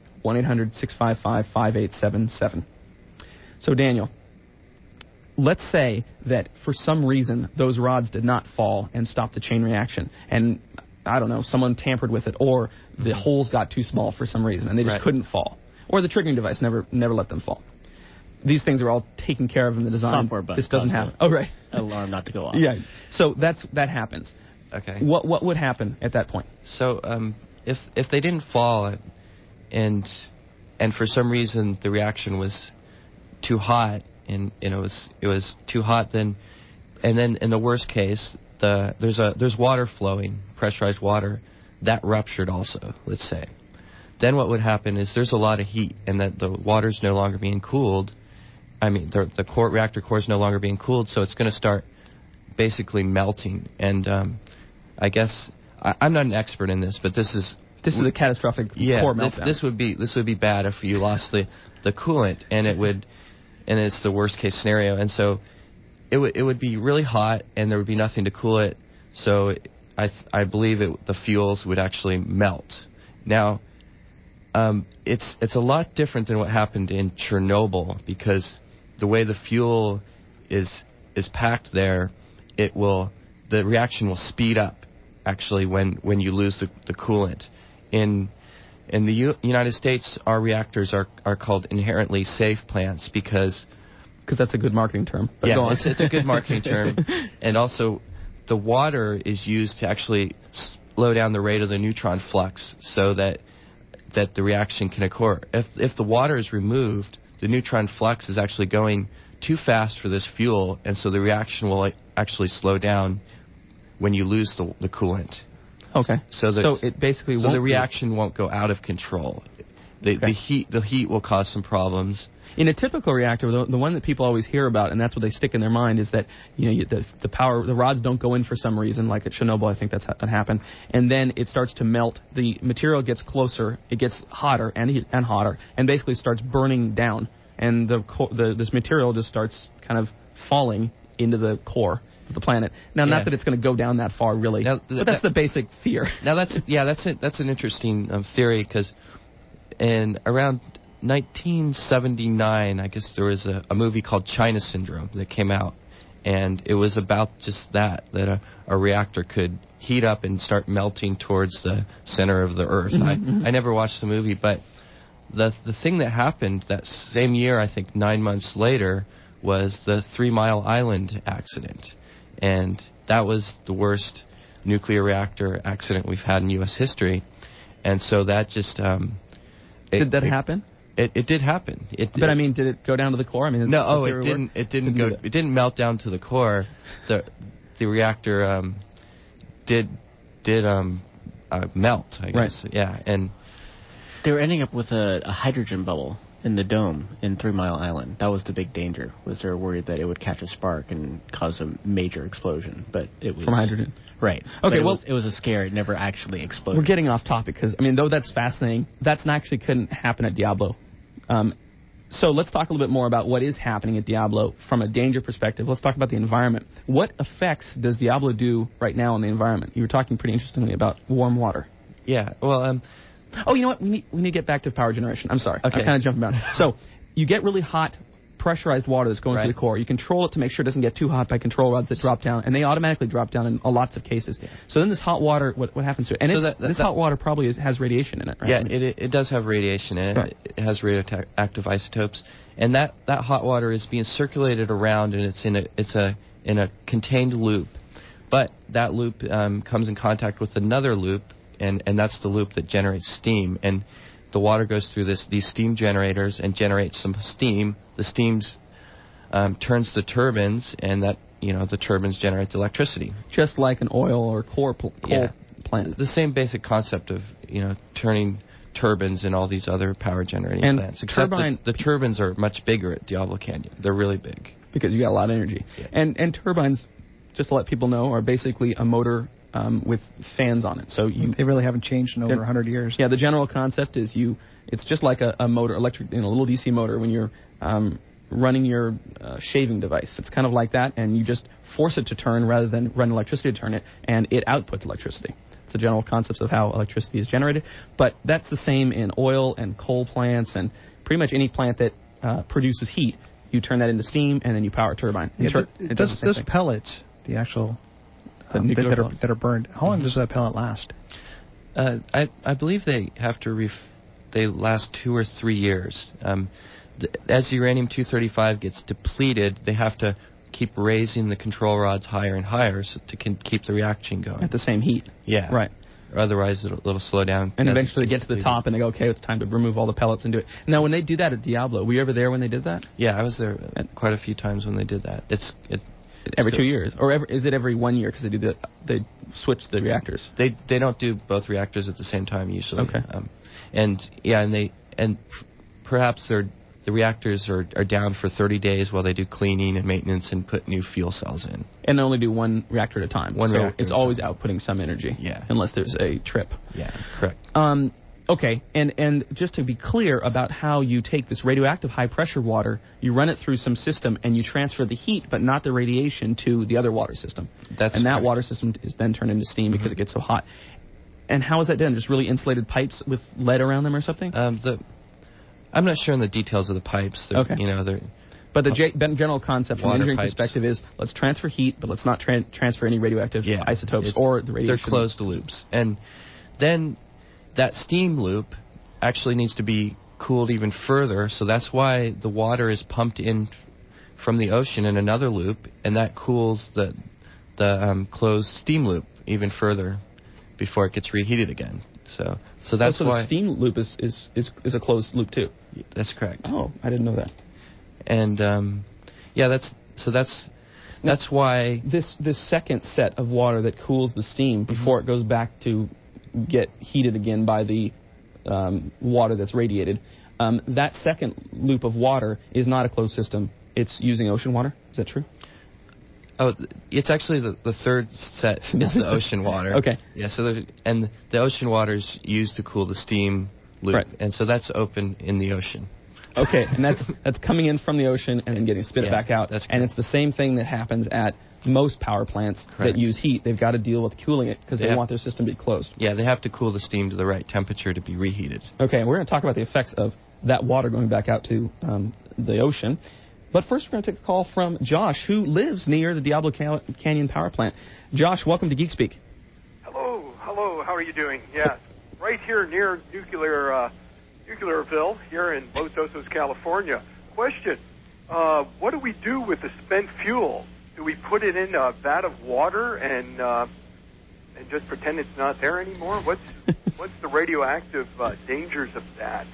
Speaker 1: 1-800-655-5877. So, Daniel, let's say that for some reason those rods did not fall and stop the chain reaction, and I don't know, someone tampered with it, or the holes got too small for some reason and they just couldn't fall, or the triggering device never let them fall. These things are all taken care of in the design.
Speaker 4: Software bug.
Speaker 1: This doesn't happen. Oh, right.
Speaker 4: Alarm not to go off.
Speaker 1: Yeah. So that happens.
Speaker 5: Okay.
Speaker 1: What would happen at that point?
Speaker 5: So if they didn't fall, and for some reason the reaction was too hot, and it was too hot, then in the worst case, there's water flowing, pressurized water, that ruptured also, let's say. Then what would happen is there's a lot of heat, and that the water's no longer being cooled. I mean, the reactor core is no longer being cooled, so it's going to start basically melting. And I guess I'm not an expert in this, but this is
Speaker 1: a catastrophic core meltdown.
Speaker 5: This would be bad if you lost the coolant, and it's the worst case scenario. And so it would be really hot, and there would be nothing to cool it. So I believe the fuels would actually melt. Now, it's a lot different than what happened in Chernobyl, because the way the fuel is packed there, the the reaction will speed up actually when you lose the coolant. In the United States, our reactors are called inherently safe plants because
Speaker 1: that's a good marketing term. But
Speaker 5: yeah,
Speaker 1: go on.
Speaker 5: it's a good marketing term, and also the water is used to actually slow down the rate of the neutron flux so that the reaction can occur. If the water is removed, the neutron flux is actually going too fast for this fuel, and so the reaction will actually slow down when you lose the coolant.
Speaker 1: Okay.
Speaker 5: So
Speaker 1: it basically
Speaker 5: the reaction won't go out of control. The heat will cause some problems.
Speaker 1: In a typical reactor, the one that people always hear about, and that's what they stick in their mind, is that the rods don't go in for some reason, like at Chernobyl. I think that happened, and then it starts to melt. The material gets closer, it gets hotter and hotter, and basically starts burning down, and this material just starts kind of falling into the core of the planet. Now, not that it's going to go down that far, really, but that's the basic fear.
Speaker 5: Now that's an interesting theory because in around 1979, I guess there was a movie called China Syndrome that came out, and it was about just that a reactor could heat up and start melting towards the center of the Earth. I never watched the movie, but the thing that happened that same year, I think 9 months later, was the 3 Mile Island accident, and that was the worst nuclear reactor accident we've had in U.S. history, and so that just
Speaker 1: did that happen?
Speaker 5: It did happen.
Speaker 1: But I mean, did it go down to the core? I mean,
Speaker 5: no, it didn't. It didn't go. It didn't melt down to the core. The reactor did melt. I guess. Right. Yeah, and
Speaker 4: they were ending up with a hydrogen bubble in the dome in 3 Mile Island. That was the big danger. Was they were worried that it would catch a spark and cause a major explosion? But it was
Speaker 1: from hydrogen.
Speaker 4: Right.
Speaker 1: Okay.
Speaker 4: It was a scare. It never actually exploded.
Speaker 1: We're getting off topic because, I mean, though that's fascinating, that's actually couldn't happen at Diablo. So let's talk a little bit more about what is happening at Diablo from a danger perspective. Let's talk about the environment. What effects does Diablo do right now on the environment? You were talking pretty interestingly about warm water.
Speaker 5: Yeah. Well.
Speaker 1: Oh, you know what? We need to get back to power generation. I'm sorry.
Speaker 5: Okay.
Speaker 1: I'm kind of jumping around. So you get really hot pressurized water that's going through the core. You control it to make sure it doesn't get too hot by control rods that drop down, and they automatically drop down in lots of cases. Yeah. So then this hot water, what happens to it? And this hot water probably has radiation in it, right?
Speaker 5: Yeah, it does have radiation in it. Right. It has radioactive isotopes, and that hot water is being circulated around, and it's in a contained loop. But that loop comes in contact with another loop, and that's the loop that generates steam. And the water goes through these steam generators and generates some steam. The steam turns the turbines, and the turbines generate the electricity.
Speaker 1: Just like an oil or coal plant.
Speaker 5: The same basic concept of turning turbines and all these other power generating plants. Except the turbines are much bigger at Diablo Canyon. They're really big
Speaker 1: because you got a lot of energy.
Speaker 5: Yeah.
Speaker 1: And turbines, just to let people know, are basically a motor with fans on it. So
Speaker 3: they really haven't changed in over 100 years.
Speaker 1: Yeah, the general concept is it's just like a motor, electric, a little DC motor when you're running your shaving device. It's kind of like that, and you just force it to turn rather than run electricity to turn it, and it outputs electricity. It's the general concepts of how electricity is generated. But that's the same in oil and coal plants and pretty much any plant that produces heat. You turn that into steam, and then you power a turbine.
Speaker 3: Those pellets, the actual that are burned, how long does that pellet last?
Speaker 5: I believe they have to they last 2 or 3 years. As uranium-235 gets depleted, they have to keep raising the control rods higher and higher to keep the reaction going.
Speaker 1: At the same heat.
Speaker 5: Yeah.
Speaker 1: Right.
Speaker 5: Or otherwise, it'll slow down.
Speaker 1: And eventually they get to the top, and they go, okay, it's time to remove all the pellets and do it. Now, when they do that at Diablo, were you ever there when they did that?
Speaker 5: Yeah, I was there quite a few times when they did that.
Speaker 1: Every 2 years, or is it every 1 year? Because they switch the reactors.
Speaker 5: They don't do both reactors at the same time usually.
Speaker 1: Okay.
Speaker 5: And perhaps the reactors are down for 30 days while they do cleaning and maintenance and put new fuel cells in.
Speaker 1: And they only do one reactor at a time. It's always outputting some energy.
Speaker 5: Yeah.
Speaker 1: Unless there's a trip.
Speaker 5: Yeah. Correct.
Speaker 1: Okay, and just to be clear about how you take this radioactive high-pressure water, you run it through some system, and you transfer the heat, but not the radiation, to the other water system. That water system is then turned into steam because it gets so hot. And how is that done? Just really insulated pipes with lead around them or something?
Speaker 5: I'm not sure on the details of the pipes.
Speaker 1: Okay. But the general concept from an
Speaker 5: Water
Speaker 1: engineering
Speaker 5: pipes.
Speaker 1: perspective is let's transfer heat, but let's not transfer any radioactive isotopes
Speaker 5: it's-
Speaker 1: or the radiation.
Speaker 5: They're closed loops. And then that steam loop actually needs to be cooled even further, so that's why the water is pumped in from the ocean in another loop, and that cools the closed steam loop even further before it gets reheated again. So that's
Speaker 1: so
Speaker 5: why
Speaker 1: the steam loop is a closed loop too.
Speaker 5: that's correct.
Speaker 1: Oh, I didn't know that.
Speaker 5: And that's why
Speaker 1: This second set of water that cools the steam before it goes back to get heated again by the water that's radiated, that second loop of water is not a closed system. It's using ocean water. Is that true?
Speaker 5: it's actually the third set is the ocean water.
Speaker 1: Okay.
Speaker 5: Yeah. So the ocean water is used to cool the steam loop,
Speaker 1: Right.
Speaker 5: and so that's open in the ocean.
Speaker 1: Okay, and that's coming in from the ocean and then getting spit back out.
Speaker 5: That's
Speaker 1: and
Speaker 5: correct.
Speaker 1: it's the same thing that happens at most power plants
Speaker 5: Correct.
Speaker 1: that use heat. They've got to deal with cooling it because they
Speaker 5: Yeah.
Speaker 1: want their system to be closed.
Speaker 5: Yeah, they have to cool the steam to the right temperature to be reheated.
Speaker 1: Okay, we're going to talk about the effects of that water going back out to the ocean. But first, we're going to take a call from Josh, who lives near the Diablo Canyon power plant. Josh, welcome to Geek Speak.
Speaker 6: Hello, how are you doing? Yeah, right here near Nuclearville, here in Los Osos, California. Question, what do we do with the spent fuel? Do we put it in a vat of water and just pretend it's not there anymore? What's the radioactive dangers of that?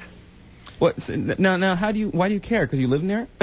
Speaker 1: Now, why do you care? Because you live near it?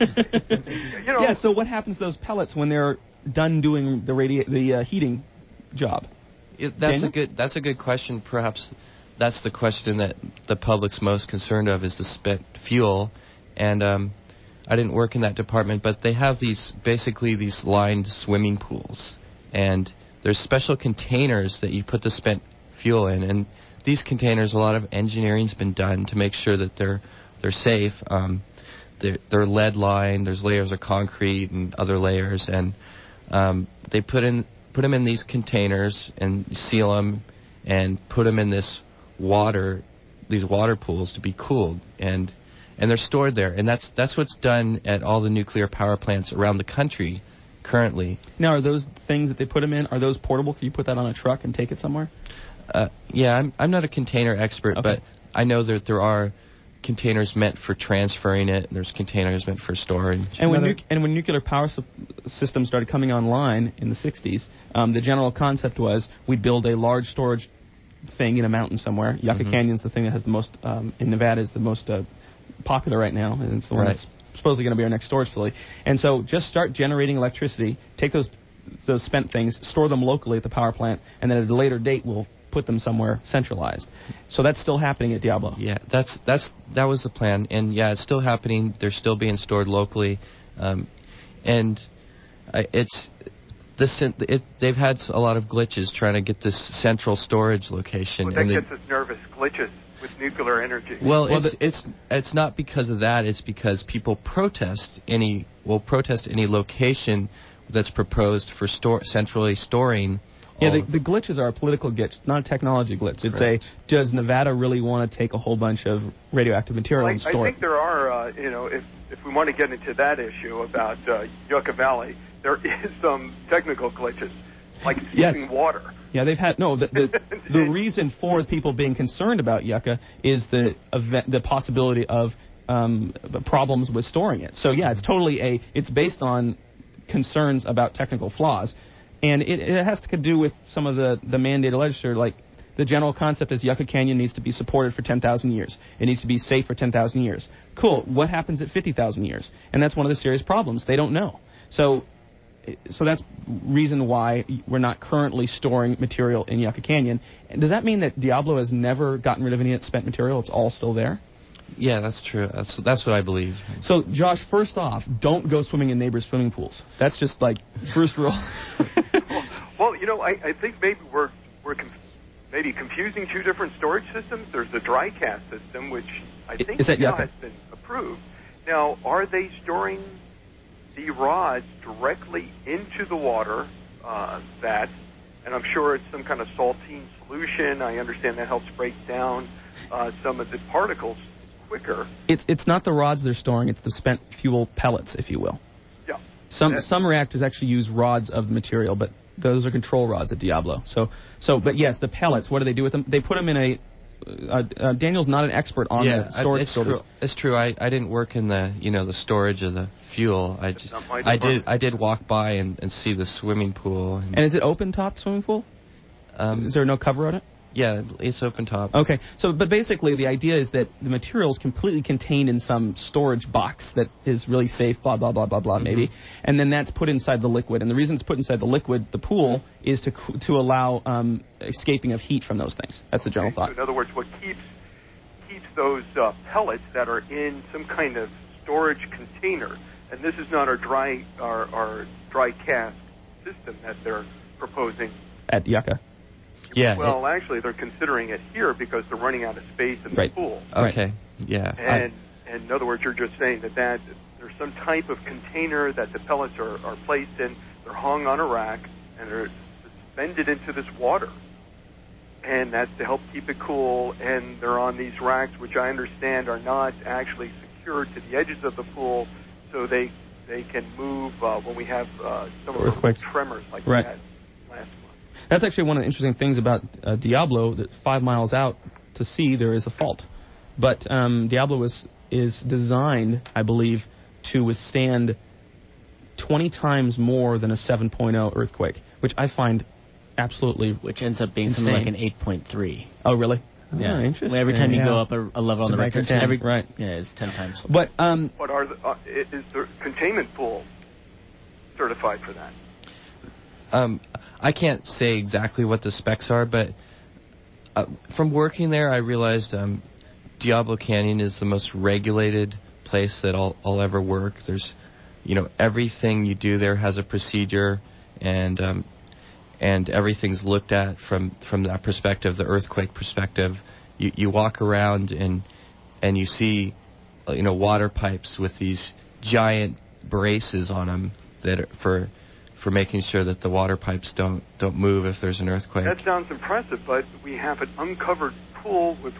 Speaker 1: Yeah, so what happens to those pellets when they're done doing the heating job?
Speaker 5: That's a good question. Perhaps that's the question that the public's most concerned of is the spent fuel. And I didn't work in that department, but they have these lined swimming pools, and there's special containers that you put the spent fuel in, and these containers, a lot of engineering's been done to make sure that they're safe. They're lead lined. There's layers of concrete and other layers, and they put them in these containers and seal them and put them in these water pools to be cooled, and they're stored there. And that's what's done at all the nuclear power plants around the country currently.
Speaker 1: Now, are those things that they put them in, are those portable? Can you put that on a truck and take it somewhere?
Speaker 5: Yeah, I'm not a container expert,
Speaker 1: Okay.
Speaker 5: but I know that there are containers meant for transferring it, and there's containers meant for storage.
Speaker 1: And when nuclear power systems started coming online in the 60s, the general concept was we'd build a large storage thing in a mountain somewhere. Yucca Canyon's the thing that has the most, in Nevada is the most popular right now, and it's the one
Speaker 5: Right.
Speaker 1: that's supposedly going to be our next storage facility. And so just start generating electricity, take those spent things, store them locally at the power plant, and then at a later date we'll put them somewhere centralized. So that's still happening at Diablo.
Speaker 5: Yeah, that was the plan, and yeah, it's still happening. They're still being stored locally, and they've had a lot of glitches trying to get this central storage location.
Speaker 6: Well, that gets us nervous. Glitches with nuclear energy.
Speaker 5: Well, it's not because of that. It's because people protest any location that's proposed for centrally storing.
Speaker 1: Yeah, the glitches are a political glitch, not a technology glitch. It's
Speaker 5: Correct.
Speaker 1: does Nevada really want to take a whole bunch of radioactive material and store
Speaker 6: I think
Speaker 1: it?
Speaker 6: there are, if we want to get into that issue about Yucca Valley, there is some technical glitches, like seeping water.
Speaker 1: Yeah, they've had the reason for people being concerned about Yucca is the possibility of problems with storing it. So yeah, it's based on concerns about technical flaws. And it has to do with some of the mandated legislature, like the general concept is Yucca Canyon needs to be supported for 10,000 years. It needs to be safe for 10,000 years. Cool. What happens at 50,000 years? And that's one of the serious problems. They don't know. So that's reason why we're not currently storing material in Yucca Canyon. Does that mean that Diablo has never gotten rid of any of its spent material? It's all still there?
Speaker 5: Yeah, that's true. That's what I believe.
Speaker 1: So, Josh, first off, don't go swimming in neighbors' swimming pools. That's just like first rule.
Speaker 6: Well, I think maybe we're maybe confusing two different storage systems. There's the dry cast system, which I think
Speaker 1: Is that
Speaker 6: now
Speaker 1: Yucca?
Speaker 6: has been approved. Now, are they storing the rods directly into the water vat? And I'm sure it's some kind of saltine solution. I understand that helps break down some of the particles. quicker.
Speaker 1: It's not the rods they're storing; it's the spent fuel pellets, if you will.
Speaker 6: Yeah.
Speaker 1: Some reactors actually use rods of the material, but those are control rods at Diablo. But yes, the pellets. What do they do with them? They put them in a. Daniel's not an expert on the storage facilities.
Speaker 5: It's true. I didn't work in the storage of the fuel. I did walk by and see the swimming pool.
Speaker 1: And is it open top swimming pool? Is there no cover on it?
Speaker 5: Yeah, it's open top.
Speaker 1: Okay, but basically the idea is that the material is completely contained in some storage box that is really safe, blah, blah, blah, blah, blah, maybe, and then that's put inside the liquid. And the reason it's put inside the liquid, the pool, is to allow escaping of heat from those things. That's the general thought.
Speaker 6: So in other words, what keeps those pellets that are in some kind of storage container, and this is not our dry cask system that they're proposing.
Speaker 1: At Yucca.
Speaker 5: Yeah.
Speaker 6: Well, actually, they're considering it here because they're running out of space in the pool.
Speaker 5: Okay. Yeah.
Speaker 6: And in other words, you're just saying that there's some type of container that the pellets are placed in. They're hung on a rack and they're suspended into this water, and that's to help keep it cool. And they're on these racks, which I understand are not actually secured to the edges of the pool, so they can move when we have some of
Speaker 1: earthquakes,
Speaker 6: tremors like we had last month.
Speaker 1: That's actually one of the interesting things about Diablo, that 5 miles out to sea there is a fault. But Diablo is designed, I believe, to withstand 20 times more than a 7.0 earthquake, which I find absolutely
Speaker 4: Which ends up being
Speaker 1: insane.
Speaker 4: something like an 8.3.
Speaker 1: Oh, really?
Speaker 4: Yeah.
Speaker 1: Oh, interesting.
Speaker 4: Every time you go up a level on the record,
Speaker 1: right.
Speaker 4: Yeah, it's 10 times.
Speaker 1: But
Speaker 6: what are is the containment pool certified for that?
Speaker 5: I can't say exactly what the specs are, but from working there, I realized Diablo Canyon is the most regulated place that I'll ever work. There's, everything you do there has a procedure, and everything's looked at from that perspective, the earthquake perspective. You walk around and you see, water pipes with these giant braces on them that are for making sure that the water pipes don't move if there's an earthquake.
Speaker 6: That sounds impressive, but we have an uncovered pool with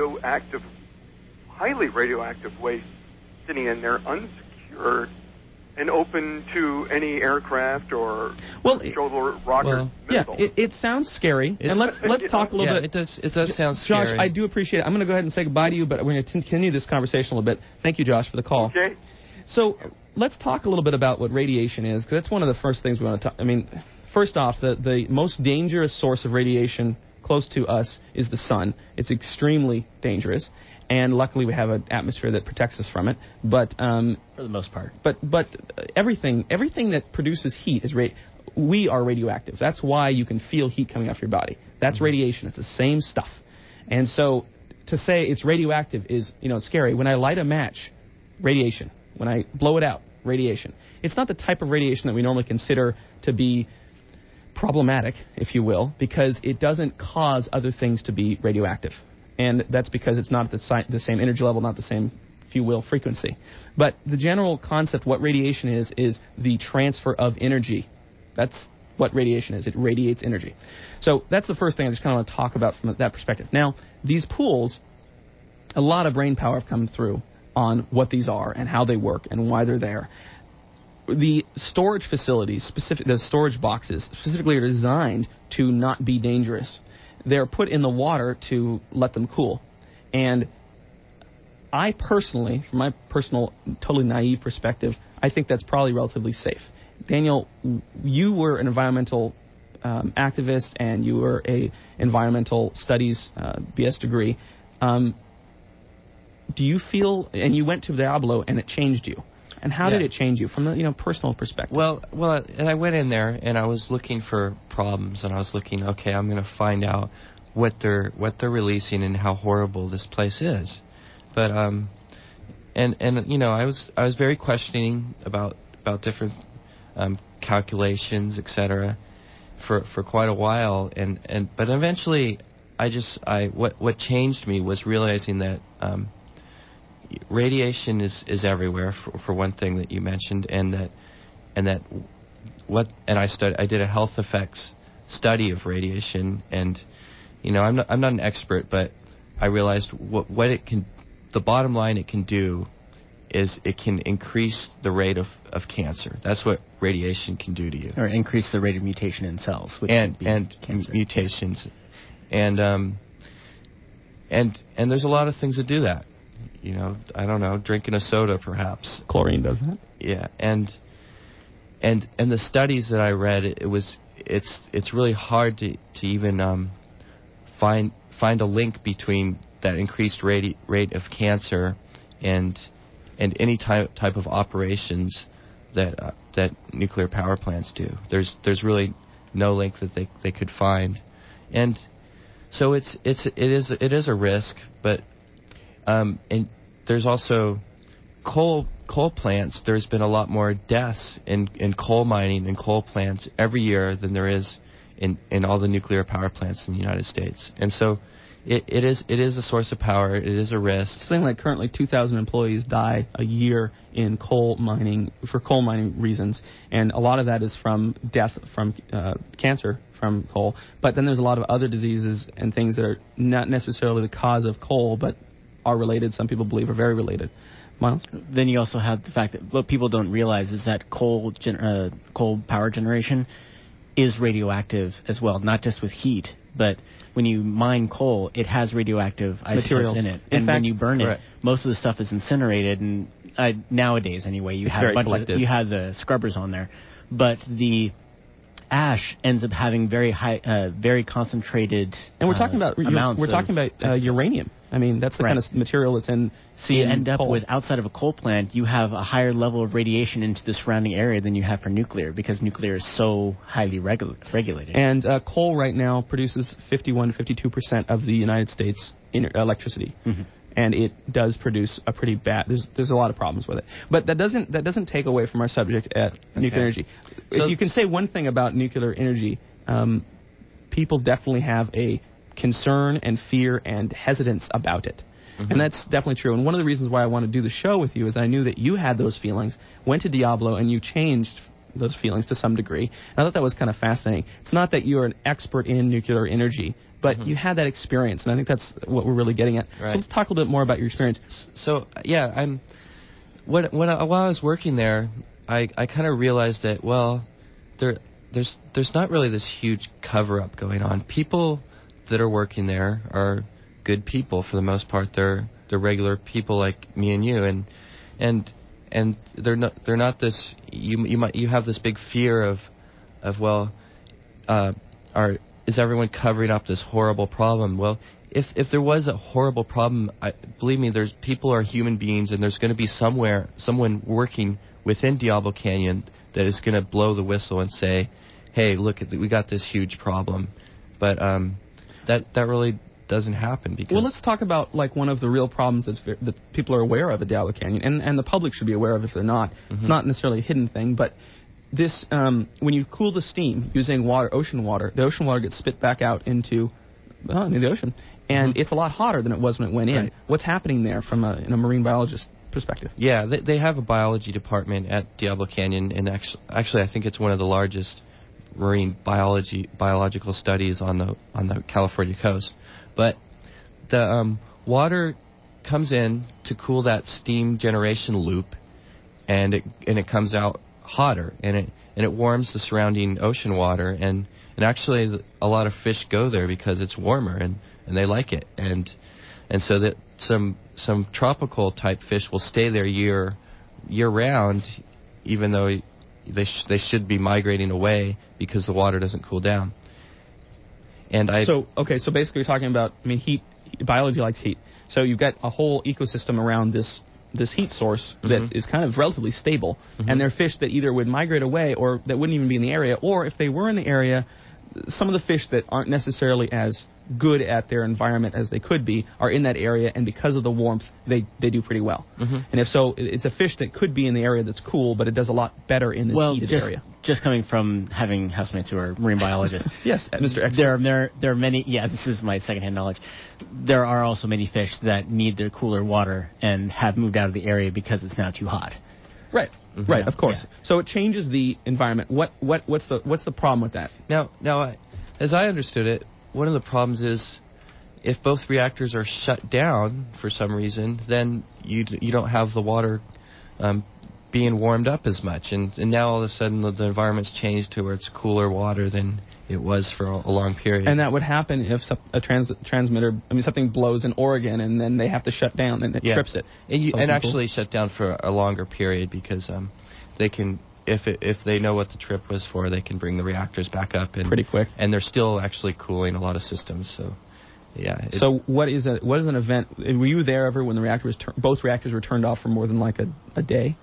Speaker 6: highly radioactive waste sitting in there unsecured and open to any aircraft or shoulder rocket missile.
Speaker 1: Yeah, it sounds scary. And let's talk a little bit.
Speaker 5: It does sound scary.
Speaker 1: Josh, I do appreciate it. I'm going to go ahead and say goodbye to you, but we're going to continue this conversation a little bit. Thank you, Josh, for the call.
Speaker 6: Okay.
Speaker 1: So let's talk a little bit about what radiation is, because that's one of the first things we want to talk. I mean, first off, the most dangerous source of radiation close to us is the sun. It's extremely dangerous, and luckily we have an atmosphere that protects us from it. But
Speaker 4: for the most part.
Speaker 1: But everything that produces heat is we are radioactive. That's why you can feel heat coming off your body. That's radiation. It's the same stuff. And so to say it's radioactive is, it's scary. When I light a match, radiation. When I blow it out, radiation. It's not the type of radiation that we normally consider to be problematic, if you will, because it doesn't cause other things to be radioactive. And that's because it's not at the same energy level, not the same, if you will, frequency. But the general concept, what radiation is the transfer of energy. That's what radiation is. It radiates energy. So that's the first thing I just kind of want to talk about from that perspective. Now, these pools, a lot of brain power have come through on what these are and how they work and why they're there. The storage facilities, the storage boxes, specifically are designed to not be dangerous. They're put in the water to let them cool. And I personally, from my personal, totally naive perspective, I think that's probably relatively safe. Daniel, you were an environmental activist, and you were a environmental studies BS degree. Do you feel, and you went to Diablo and it changed you, and how did it change you from the personal perspective?
Speaker 5: Well, and I went in there and I was looking for problems, and I was looking, okay, I'm going to find out what they're releasing and how horrible this place is. But I was very questioning about different calculations, etc. for quite a while, but eventually what changed me was realizing that radiation is everywhere, for one thing that you mentioned, and I did a health effects study of radiation, and I'm not an expert, but I realized what it can the bottom line it can do is it can increase the rate of cancer. That's what radiation can do to you.
Speaker 4: Or increase the rate of mutation in cells, which
Speaker 5: and
Speaker 4: would be
Speaker 5: and
Speaker 4: cancer.
Speaker 5: mutations, and there's a lot of things that do that. You know, I don't know, drinking a soda perhaps.
Speaker 1: Chlorine does that.
Speaker 5: Yeah, and the studies that I read, it's really hard to even find a link between that increased rate of cancer and any type of operations that nuclear power plants do. There's really no link that they could find, and so it is a risk. But and there's also coal plants. There's been a lot more deaths in coal mining and coal plants every year than there is in all the nuclear power plants in the United States, and so. It is a source of power. It is a risk.
Speaker 1: Something like currently 2,000 employees die a year in coal mining reasons, and a lot of that is from death from cancer from coal. But then there's a lot of other diseases and things that are not necessarily the cause of coal, but are related. Some people believe are very related. Miles?
Speaker 4: Then you also have the fact that what people don't realize is that coal power generation is radioactive as well, not just with heat, but when you mine coal, it has radioactive isotopes in it. And when you burn it, most of the stuff is incinerated. And nowadays, anyway, you have the scrubbers on there, but the ash ends up having very high, very concentrated.
Speaker 1: And we're talking about
Speaker 4: amounts.
Speaker 1: We're talking about uranium. I mean, that's the kind of material that's in.
Speaker 4: So you end up with, outside of a coal plant, you have a higher level of radiation into the surrounding area than you have for nuclear, because nuclear is so highly regulated.
Speaker 1: And coal right now produces 51 to 52% of the United States electricity. Mm-hmm. And it does produce a pretty bad. There's a lot of problems with it, but that doesn't take away from our subject at nuclear energy. So if you can say one thing about nuclear energy, people definitely have a concern and fear and hesitance about it, and that's definitely true. And one of the reasons why I want to do the show with you is I knew that you had those feelings, went to Diablo, and you changed those feelings to some degree. And I thought that was kind of fascinating. It's not that you're an expert in nuclear energy, but you had that experience, and I think that's what we're really getting at. Right. So let's talk a little bit more about your experience.
Speaker 5: So yeah, while I was working there, I kind of realized that there's not really this huge cover-up going on. People that are working there are good people for the most part. They're regular people like me and you, and they're not this. You have this big fear of is everyone covering up this horrible problem? Well, if there was a horrible problem, believe me, people are human beings, and there's going to be someone working within Diablo Canyon that is going to blow the whistle and say, "Hey, look, we got this huge problem." But that really doesn't happen. Because
Speaker 1: let's talk about like one of the real problems that people are aware of at Diablo Canyon, and the public should be aware of if they're not. It's not necessarily a hidden thing, but this when you cool the steam using ocean water, the ocean water gets spit back out into the ocean, and it's a lot hotter than it was when it went in. Right. What's happening there from in a marine biologist perspective? Yeah,
Speaker 5: they have a biology department at Diablo Canyon, and actually I think it's one of the largest marine biological studies on the California coast. But the water comes in to cool that steam generation loop, and it comes out hotter, and it warms the surrounding ocean water, and actually a lot of fish go there because it's warmer, and they like it, and so that some tropical type fish will stay there year round, even though they should be migrating away because the water doesn't cool down. And so basically you're talking about, heat. Biology likes heat, so you've got a whole ecosystem around this heat source that is kind of relatively stable, and there are fish that either would migrate away or that wouldn't even be in the area, or if they were in the area, some of the fish that aren't necessarily as good at their environment as they could be are in that area, and because of the warmth, they do pretty well. And if so, it's a fish that could be in the area that's cool, but it does a lot better in this heated area. Just coming from having housemates who are marine biologists. Yes, Mr. Expert. There are many, this is my secondhand knowledge. There are also many fish that need their cooler water and have moved out of the area because it's now too hot. Right. Right, of course. Yeah. So it changes the environment. What's the problem with that? Now, as I understood it, one of the problems is if both reactors are shut down for some reason, then you don't have the water being warmed up as much, and now all of a sudden the environment's changed to where it's cooler water than it was for a long period.
Speaker 1: And that would happen if a transmitter, something blows in Oregon, and then they have to shut down, and it trips it.
Speaker 5: And actually shut down for a longer period, because they can, if they know what the trip was for, they can bring the reactors back up
Speaker 1: pretty quick.
Speaker 5: And they're still actually cooling a lot of systems. So, yeah.
Speaker 1: So what is an event? Were you there ever when the both reactors were turned off for more than like a day?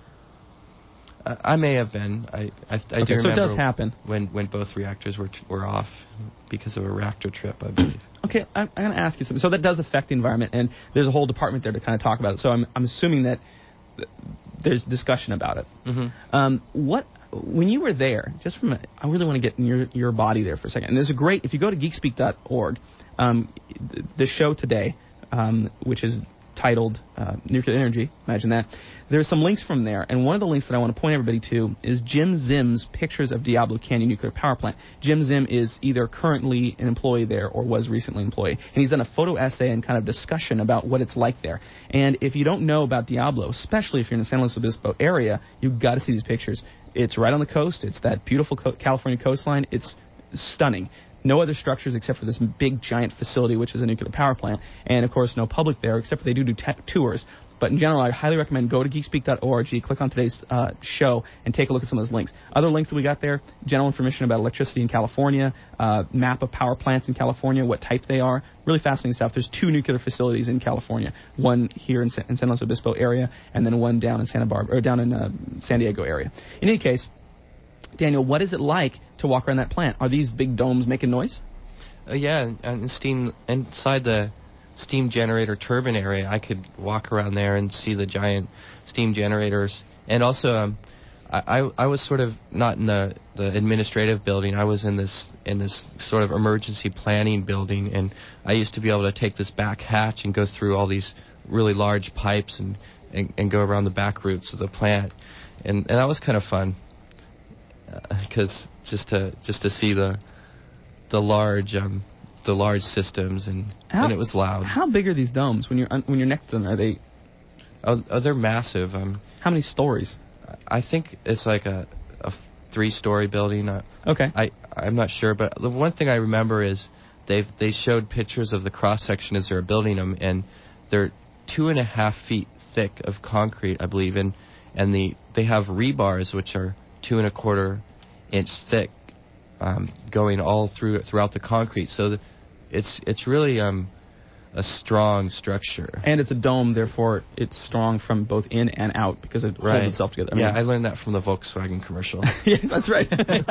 Speaker 5: I may have been. I do remember.
Speaker 1: So it does happen
Speaker 5: when both reactors were off because of a reactor trip, I believe.
Speaker 1: Okay, I'm going to ask you something. So that does affect the environment, and there's a whole department there to kind of talk about it. So I'm assuming that there's discussion about it.
Speaker 5: Mm-hmm.
Speaker 1: When you were there, I really want to get in your body there for a second. And there's if you go to geekspeak.org, the show today, which is titled Nuclear Energy, imagine that. There's some links from there, and one of the links that I want to point everybody to is Jim Zim's pictures of Diablo Canyon Nuclear Power Plant. Jim Zim is either currently an employee there or was recently an employee, and he's done a photo essay and kind of discussion about what it's like there. And if you don't know about Diablo, especially if you're in the San Luis Obispo area, you've got to see these pictures. It's right on the coast. It's that beautiful California coastline. It's stunning. No other structures except for this big, giant facility, which is a nuclear power plant. And, of course, no public there, except for they do tours. But in general, I highly recommend go to geekspeak.org, click on today's show, and take a look at some of those links. Other links that we got there, general information about electricity in California, map of power plants in California, what type they are. Really fascinating stuff. There's 2 nuclear facilities in California, one here in San Luis Obispo area, and then one down in San Diego area. In any case, Daniel, what is it like to walk around that plant? Are these big domes making noise?
Speaker 5: Yeah, and steam inside the steam generator turbine area. I could walk around there and see the giant steam generators. And also, I was sort of not in the administrative building. I was in this sort of emergency planning building, and I used to be able to take this back hatch and go through all these really large pipes and go around the back routes of the plant, and that was kind of fun. Because just to see the large systems and it was loud.
Speaker 1: How big are these domes when you're next to them? Are they?
Speaker 5: They're massive.
Speaker 1: How many stories?
Speaker 5: I think it's like a 3-story building.
Speaker 1: Okay.
Speaker 5: I'm not sure, but the one thing I remember is they showed pictures of the cross section as they were building them, and they're 2.5 feet thick of concrete, I believe, and they have rebars which are 2.25 inch thick, going all throughout the concrete. So it's really a strong structure. And
Speaker 1: it's a dome, therefore it's strong from both in and out because it holds itself together.
Speaker 5: I learned that from the Volkswagen commercial.
Speaker 1: Yeah, that's right.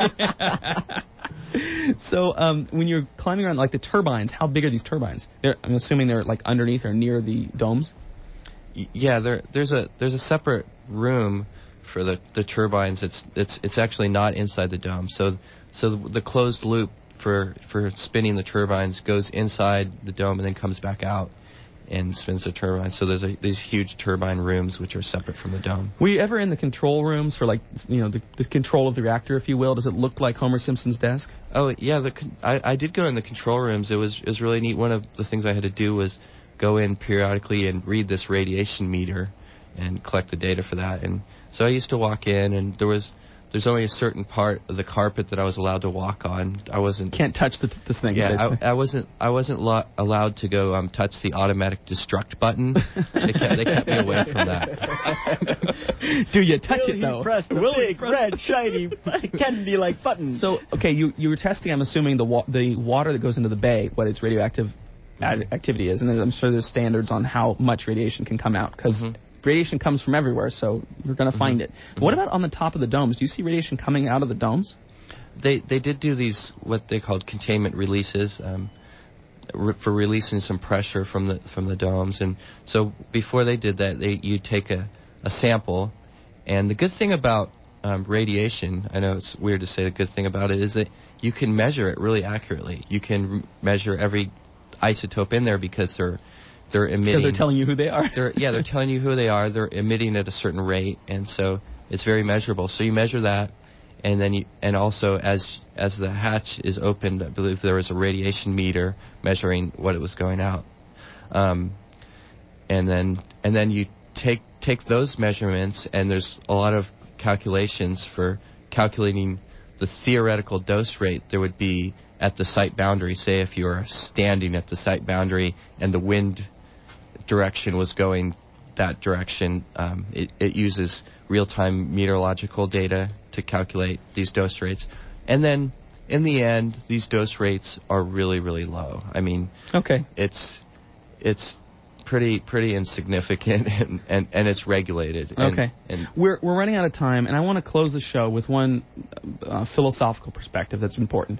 Speaker 1: So when you're climbing around, like the turbines, how big are these turbines? I'm assuming they're like underneath or near the domes.
Speaker 5: Yeah, there's a separate room for the turbines. It's actually not inside the dome. So the closed loop for spinning the turbines goes inside the dome and then comes back out and spins the turbines. So there's these huge turbine rooms which are separate from the dome.
Speaker 1: Were you ever in the control rooms for the control of the reactor, if you will? Does it look like Homer Simpson's desk?
Speaker 5: Oh yeah, I did go in the control rooms. It was really neat. One of the things I had to do was go in periodically and read this radiation meter and collect the data for that. And so I used to walk in, and there's only a certain part of the carpet that I was allowed to walk on. I wasn't
Speaker 1: can't touch this thing.
Speaker 5: Yeah, I wasn't allowed to go touch the automatic destruct button. They kept me away from that.
Speaker 1: Do you touch it though?
Speaker 4: Press the big red shiny candy-like button.
Speaker 1: So okay, you were testing. I'm assuming the water that goes into the bay, what its radioactive activity is, and I'm sure there's standards on how much radiation can come out because. Radiation comes from everywhere, so you're going to find it. But what about on the top of the domes? Do you see radiation coming out of the domes?
Speaker 5: They did do these, what they called containment releases, for releasing some pressure from the domes. And so before they did that, you take a sample. And the good thing about radiation, I know it's weird to say the good thing about it, is that you can measure it really accurately. You can measure every isotope in there because they're emitting.
Speaker 1: Because they're telling you who they are.
Speaker 5: They're telling you who they are. They're emitting at a certain rate, and so it's very measurable. So you measure that, and also as the hatch is opened, I believe there was a radiation meter measuring what it was going out, and then you take those measurements, and there's a lot of calculations for calculating the theoretical dose rate there would be at the site boundary. Say if you were standing at the site boundary and the wind direction was going that direction, it uses real-time meteorological data to calculate these dose rates. And then in the end, these dose rates are really, really low. I mean,
Speaker 1: Okay.
Speaker 5: it's pretty insignificant, and it's regulated.
Speaker 1: Okay.
Speaker 5: And
Speaker 1: We're running out of time, and I want to close the show with one philosophical perspective that's important.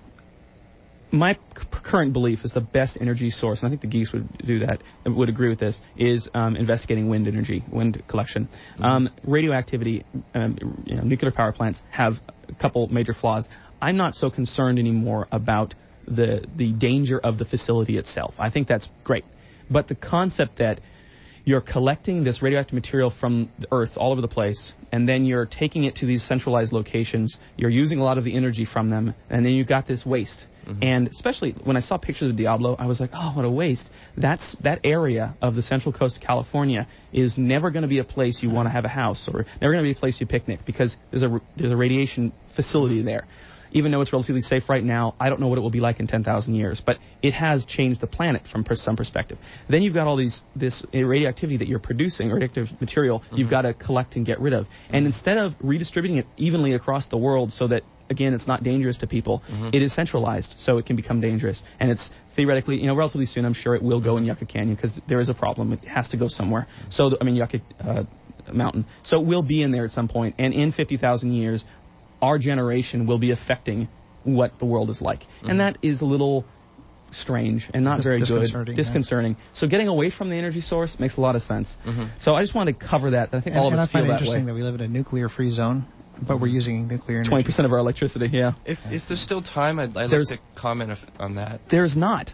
Speaker 1: My current belief is the best energy source, and I think the geeks would do that, would agree with this, is investigating wind energy, wind collection. Radioactivity, nuclear power plants have a couple major flaws. I'm not so concerned anymore about the danger of the facility itself. I think that's great. But the concept that you're collecting this radioactive material from the Earth all over the place, and then you're taking it to these centralized locations, you're using a lot of the energy from them, and then you've got this waste. And especially when I saw pictures of Diablo, I was like, oh, what a waste. That area of the central coast of California is never going to be a place you want to have a house, or never going to be a place you picnic, because there's a radiation facility there. Even though it's relatively safe right now, I don't know what it will be like in 10,000 years. But it has changed the planet from some perspective. Then you've got all this radioactivity that you're producing, radioactive material, you've got to collect and get rid of. And instead of redistributing it evenly across the world so that, again, it's not dangerous to people, it is centralized so it can become dangerous. And it's theoretically, relatively soon, I'm sure it will go in Yucca Canyon, because there is a problem. It has to go somewhere. So, Yucca Mountain. So it will be in there at some point. And in 50,000 years, our generation will be affecting what the world is like. And that is a little strange and not very good. Disconcerting. So getting away from the energy source makes a lot of sense. So I just wanted to cover that. I think all of us feel that way.
Speaker 3: And I find it interesting that we live in a nuclear-free zone, but we're using nuclear energy.
Speaker 1: 20% of our electricity, yeah.
Speaker 5: If there's still time, I'd like to comment on that.
Speaker 1: There's not.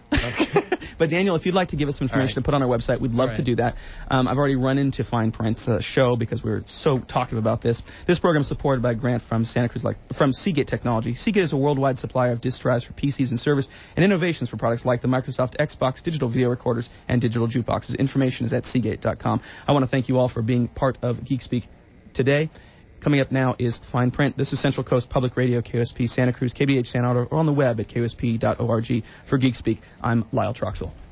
Speaker 1: But Daniel, if you'd like to give us some information to put on our website, we'd love to do that. I've already run into Fine Print's show because we're so talkative about this. This program is supported by a grant from from Seagate Technology. Seagate is a worldwide supplier of disk drives for PCs and servers, and innovations for products like the Microsoft Xbox, digital video recorders, and digital jukeboxes. Information is at Seagate.com. I want to thank you all for being part of Geek Speak today. Coming up now is Fine Print. This is Central Coast Public Radio, KOSP Santa Cruz, KBH San Otto, or on the web at kosp.org. For Geek Speak, I'm Lyle Troxell.